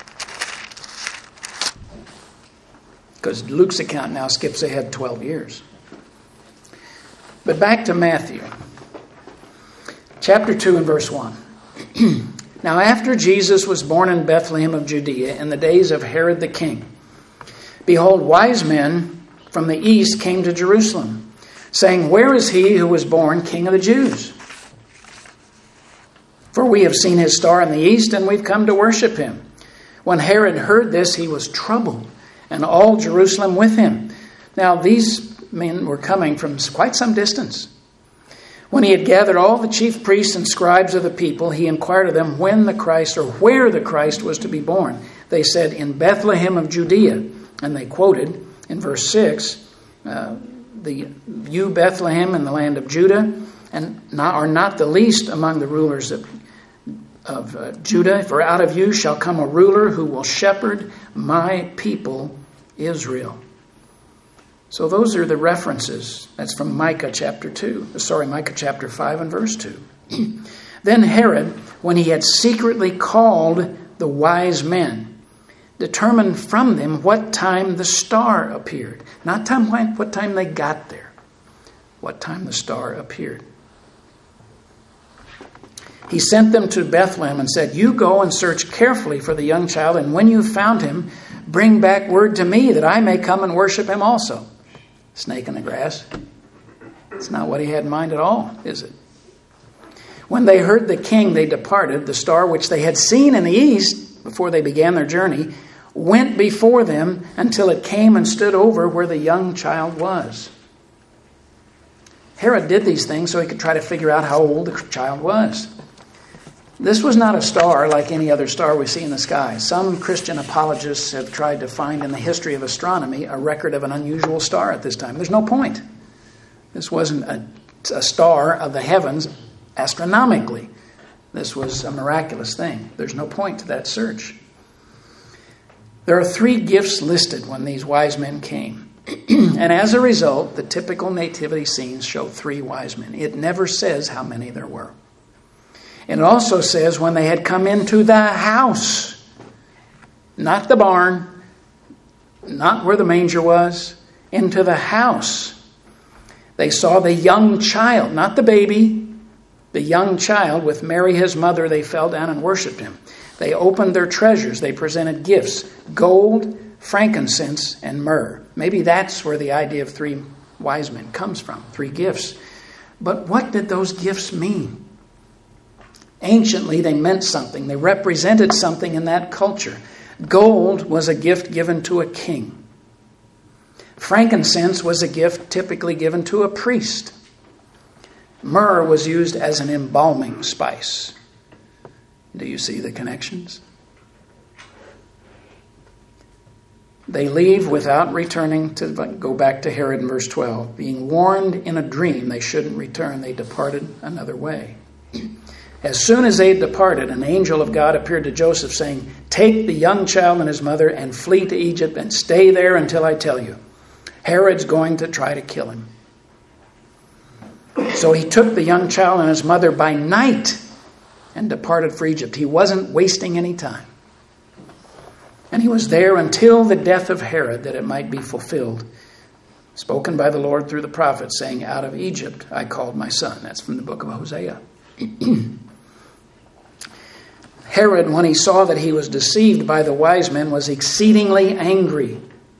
Speaker 1: Because Luke's account now skips ahead twelve years. But back to Matthew. Chapter two and verse one. Now after Jesus was born in Bethlehem of Judea in the days of Herod the king, behold, wise men from the east came to Jerusalem, saying, where is he who was born King of the Jews? For we have seen his star in the east, and we've come to worship him. When Herod heard this, he was troubled, and all Jerusalem with him. Now these men were coming from quite some distance. When he had gathered all the chief priests and scribes of the people, he inquired of them when the Christ, or where the Christ was to be born. They said, in Bethlehem of Judea. And they quoted in verse six, uh, the you Bethlehem in the land of Judah, and not, are not the least among the rulers of, of uh, Judah. For out of you shall come a ruler who will shepherd my people Israel. So those are the references. That's from Micah chapter two. Sorry, Micah chapter five and verse two. Then Herod, when he had secretly called the wise men, determined from them what time the star appeared. Not time when, what time they got there. What time the star appeared. He sent them to Bethlehem and said, you go and search carefully for the young child, and when you've found him, bring back word to me that I may come and worship him also. Snake in the grass. It's not what he had in mind at all, is it? When they heard the king, they departed. The star which they had seen in the east before they began their journey went before them until it came and stood over where the young child was. Herod did these things so he could try to figure out how old the child was. This was not a star like any other star we see in the sky. Some Christian apologists have tried to find in the history of astronomy a record of an unusual star at this time. There's no point. This wasn't a, a star of the heavens astronomically. This was a miraculous thing. There's no point to that search. There are three gifts listed when these wise men came. And as a result, the typical nativity scenes show three wise men. It never says how many there were. And it also says when they had come into the house, not the barn, not where the manger was, into the house. They saw the young child, not the baby, the young child with Mary his mother. They fell down and worshipped him. They opened their treasures. They presented gifts, gold, frankincense, and myrrh. Maybe that's where the idea of three wise men comes from, three gifts. But what did those gifts mean? Anciently, they meant something. They represented something in that culture. Gold was a gift given to a king. Frankincense was a gift typically given to a priest. Myrrh was used as an embalming spice. Do you see the connections? They leave without returning to go back to Herod in verse twelve. Being warned in a dream they shouldn't return, they departed another way. As soon as they had departed, an angel of God appeared to Joseph saying, take the young child and his mother and flee to Egypt and stay there until I tell you. Herod's going to try to kill him. So he took the young child and his mother by night and departed for Egypt. He wasn't wasting any time. And he was there until the death of Herod, that it might be fulfilled, spoken by the Lord through the prophet, saying, out of Egypt I called my son. That's from the book of Hosea. Herod, when he saw that he was deceived by the wise men, was exceedingly angry.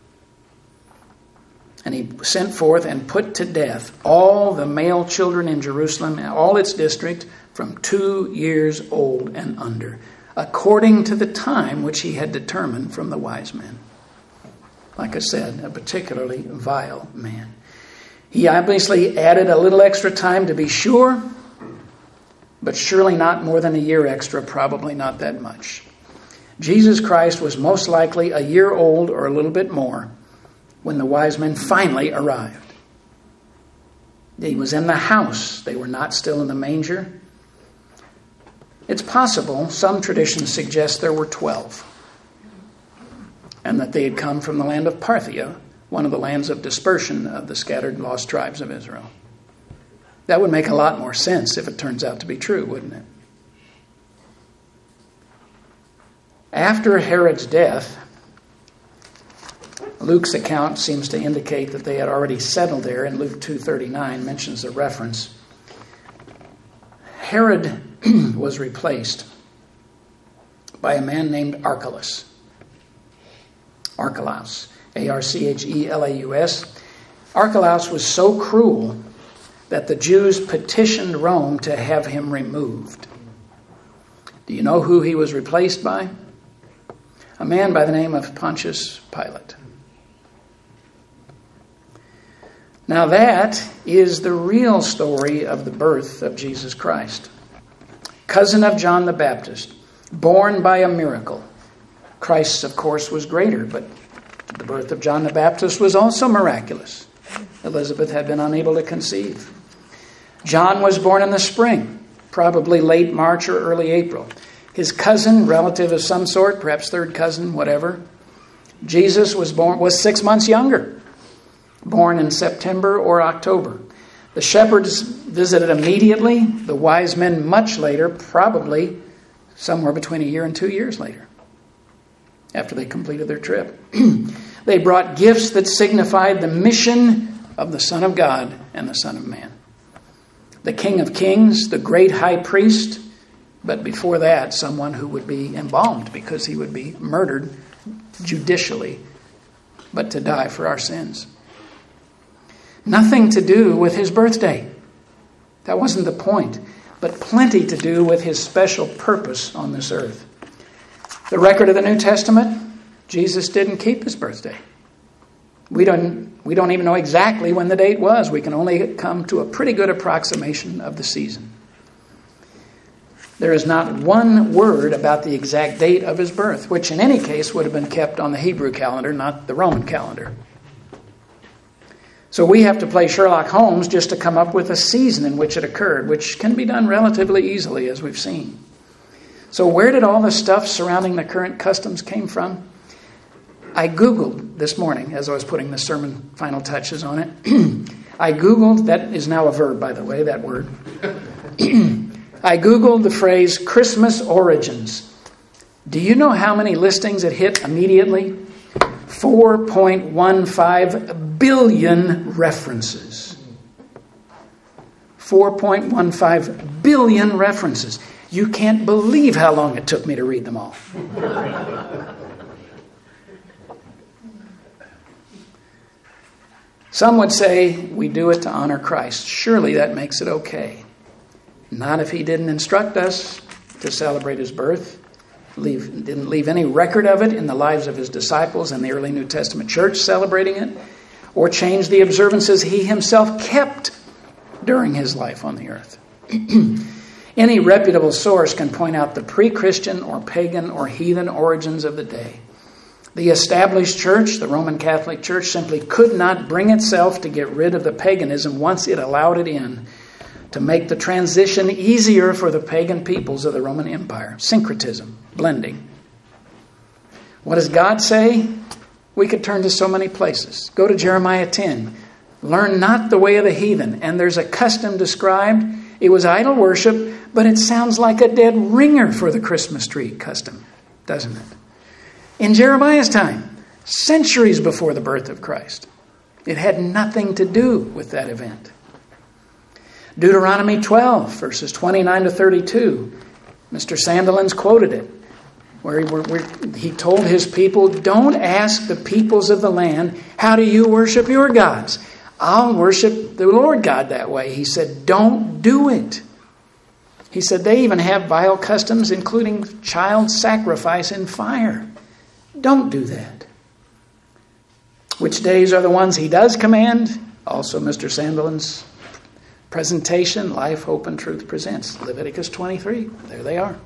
Speaker 1: And he sent forth and put to death all the male children in Jerusalem and all its district from two years old and under, according to the time which he had determined from the wise men. Like I said, a particularly vile man. He obviously added a little extra time to be sure, but surely not more than a year extra, probably not that much. Jesus Christ was most likely a year old or a little bit more when the wise men finally arrived. He was in the house. They were not still in the manger. It's possible, some traditions suggest there were twelve, and that they had come from the land of Parthia, one of the lands of dispersion of the scattered lost tribes of Israel. That would make a lot more sense if it turns out to be true, wouldn't it? After Herod's death, Luke's account seems to indicate that they had already settled there, and Luke two thirty-nine mentions the reference. Herod was replaced by a man named Archelaus. Archelaus. A R C H E L A U S. Archelaus was so cruel that the Jews petitioned Rome to have him removed. Do you know who he was replaced by? A man by the name of Pontius Pilate. Now that is the real story of the birth of Jesus Christ. Cousin of John the Baptist, born by a miracle. Christ's, of course, was greater, but the birth of John the Baptist was also miraculous. Elizabeth had been unable to conceive. John was born in the spring, probably late March or early April. His cousin, relative of some sort, perhaps third cousin, whatever, Jesus was born was six months younger, born in September or October. The shepherds visited immediately, the wise men much later, probably somewhere between a year and two years later, after they completed their trip. They brought gifts that signified the mission of the Son of God and the Son of Man. The King of Kings, the great high priest, but before that, someone who would be embalmed because he would be murdered judicially, but to die for our sins. Nothing to do with his birthday. That wasn't the point, but plenty to do with his special purpose on this earth. The record of the New Testament, Jesus didn't keep his birthday. We don't, we don't even know exactly when the date was. We can only come to a pretty good approximation of the season. There is not one word about the exact date of his birth, which in any case would have been kept on the Hebrew calendar, not the Roman calendar. So we have to play Sherlock Holmes just to come up with a season in which it occurred, which can be done relatively easily, as we've seen. So where did all the stuff surrounding the current customs came from? I Googled this morning, as I was putting the sermon final touches on it. I Googled, that is now a verb, by the way, that word. I Googled the phrase Christmas origins. Do you know how many listings it hit immediately? four point one five billion references. four point one five billion references. You can't believe how long it took me to read them all. Some would say we do it to honor Christ. Surely that makes it okay. Not if he didn't instruct us to celebrate his birth. Leave, didn't leave any record of it in the lives of his disciples and the early New Testament church celebrating it, or change the observances he himself kept during his life on the earth. Any reputable source can point out the pre-Christian or pagan or heathen origins of the day. The established church, the Roman Catholic Church, simply could not bring itself to get rid of the paganism once it allowed it in, to make the transition easier for the pagan peoples of the Roman Empire. Syncretism, blending. What does God say? We could turn to so many places. Go to Jeremiah ten. Learn not the way of the heathen. And there's a custom described. It was idol worship, but it sounds like a dead ringer for the Christmas tree custom, doesn't it? In Jeremiah's time, centuries before the birth of Christ, it had nothing to do with that event. Deuteronomy twelve, verses twenty-nine to thirty-two. Mister Sandilands quoted it, where he, where he told his people, don't ask the peoples of the land, how do you worship your gods? I'll worship the Lord God that way. He said, don't do it. He said, they even have vile customs, including child sacrifice in fire. Don't do that. Which days are the ones he does command? Also Mister Sandilands' presentation, Life, Hope, and Truth presents. Leviticus twenty-three. There they are.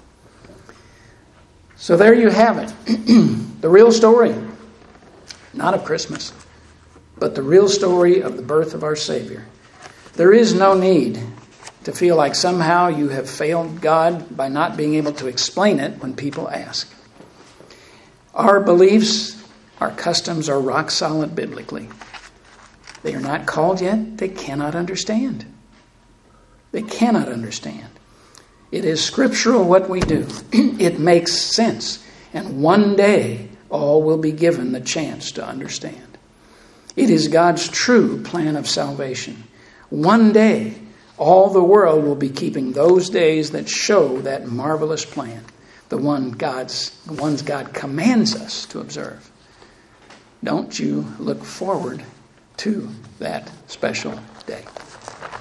Speaker 1: So there you have it. The real story. Not of Christmas, but the real story of the birth of our Savior. There is no need to feel like somehow you have failed God by not being able to explain it when people ask. Our beliefs, our customs are rock solid biblically. They are not called yet. They cannot understand. They cannot understand. It is scriptural what we do. It makes sense. And one day, all will be given the chance to understand. It is God's true plan of salvation. One day, all the world will be keeping those days that show that marvelous plan. The one God's, the ones God commands us to observe. Don't you look forward to that special day.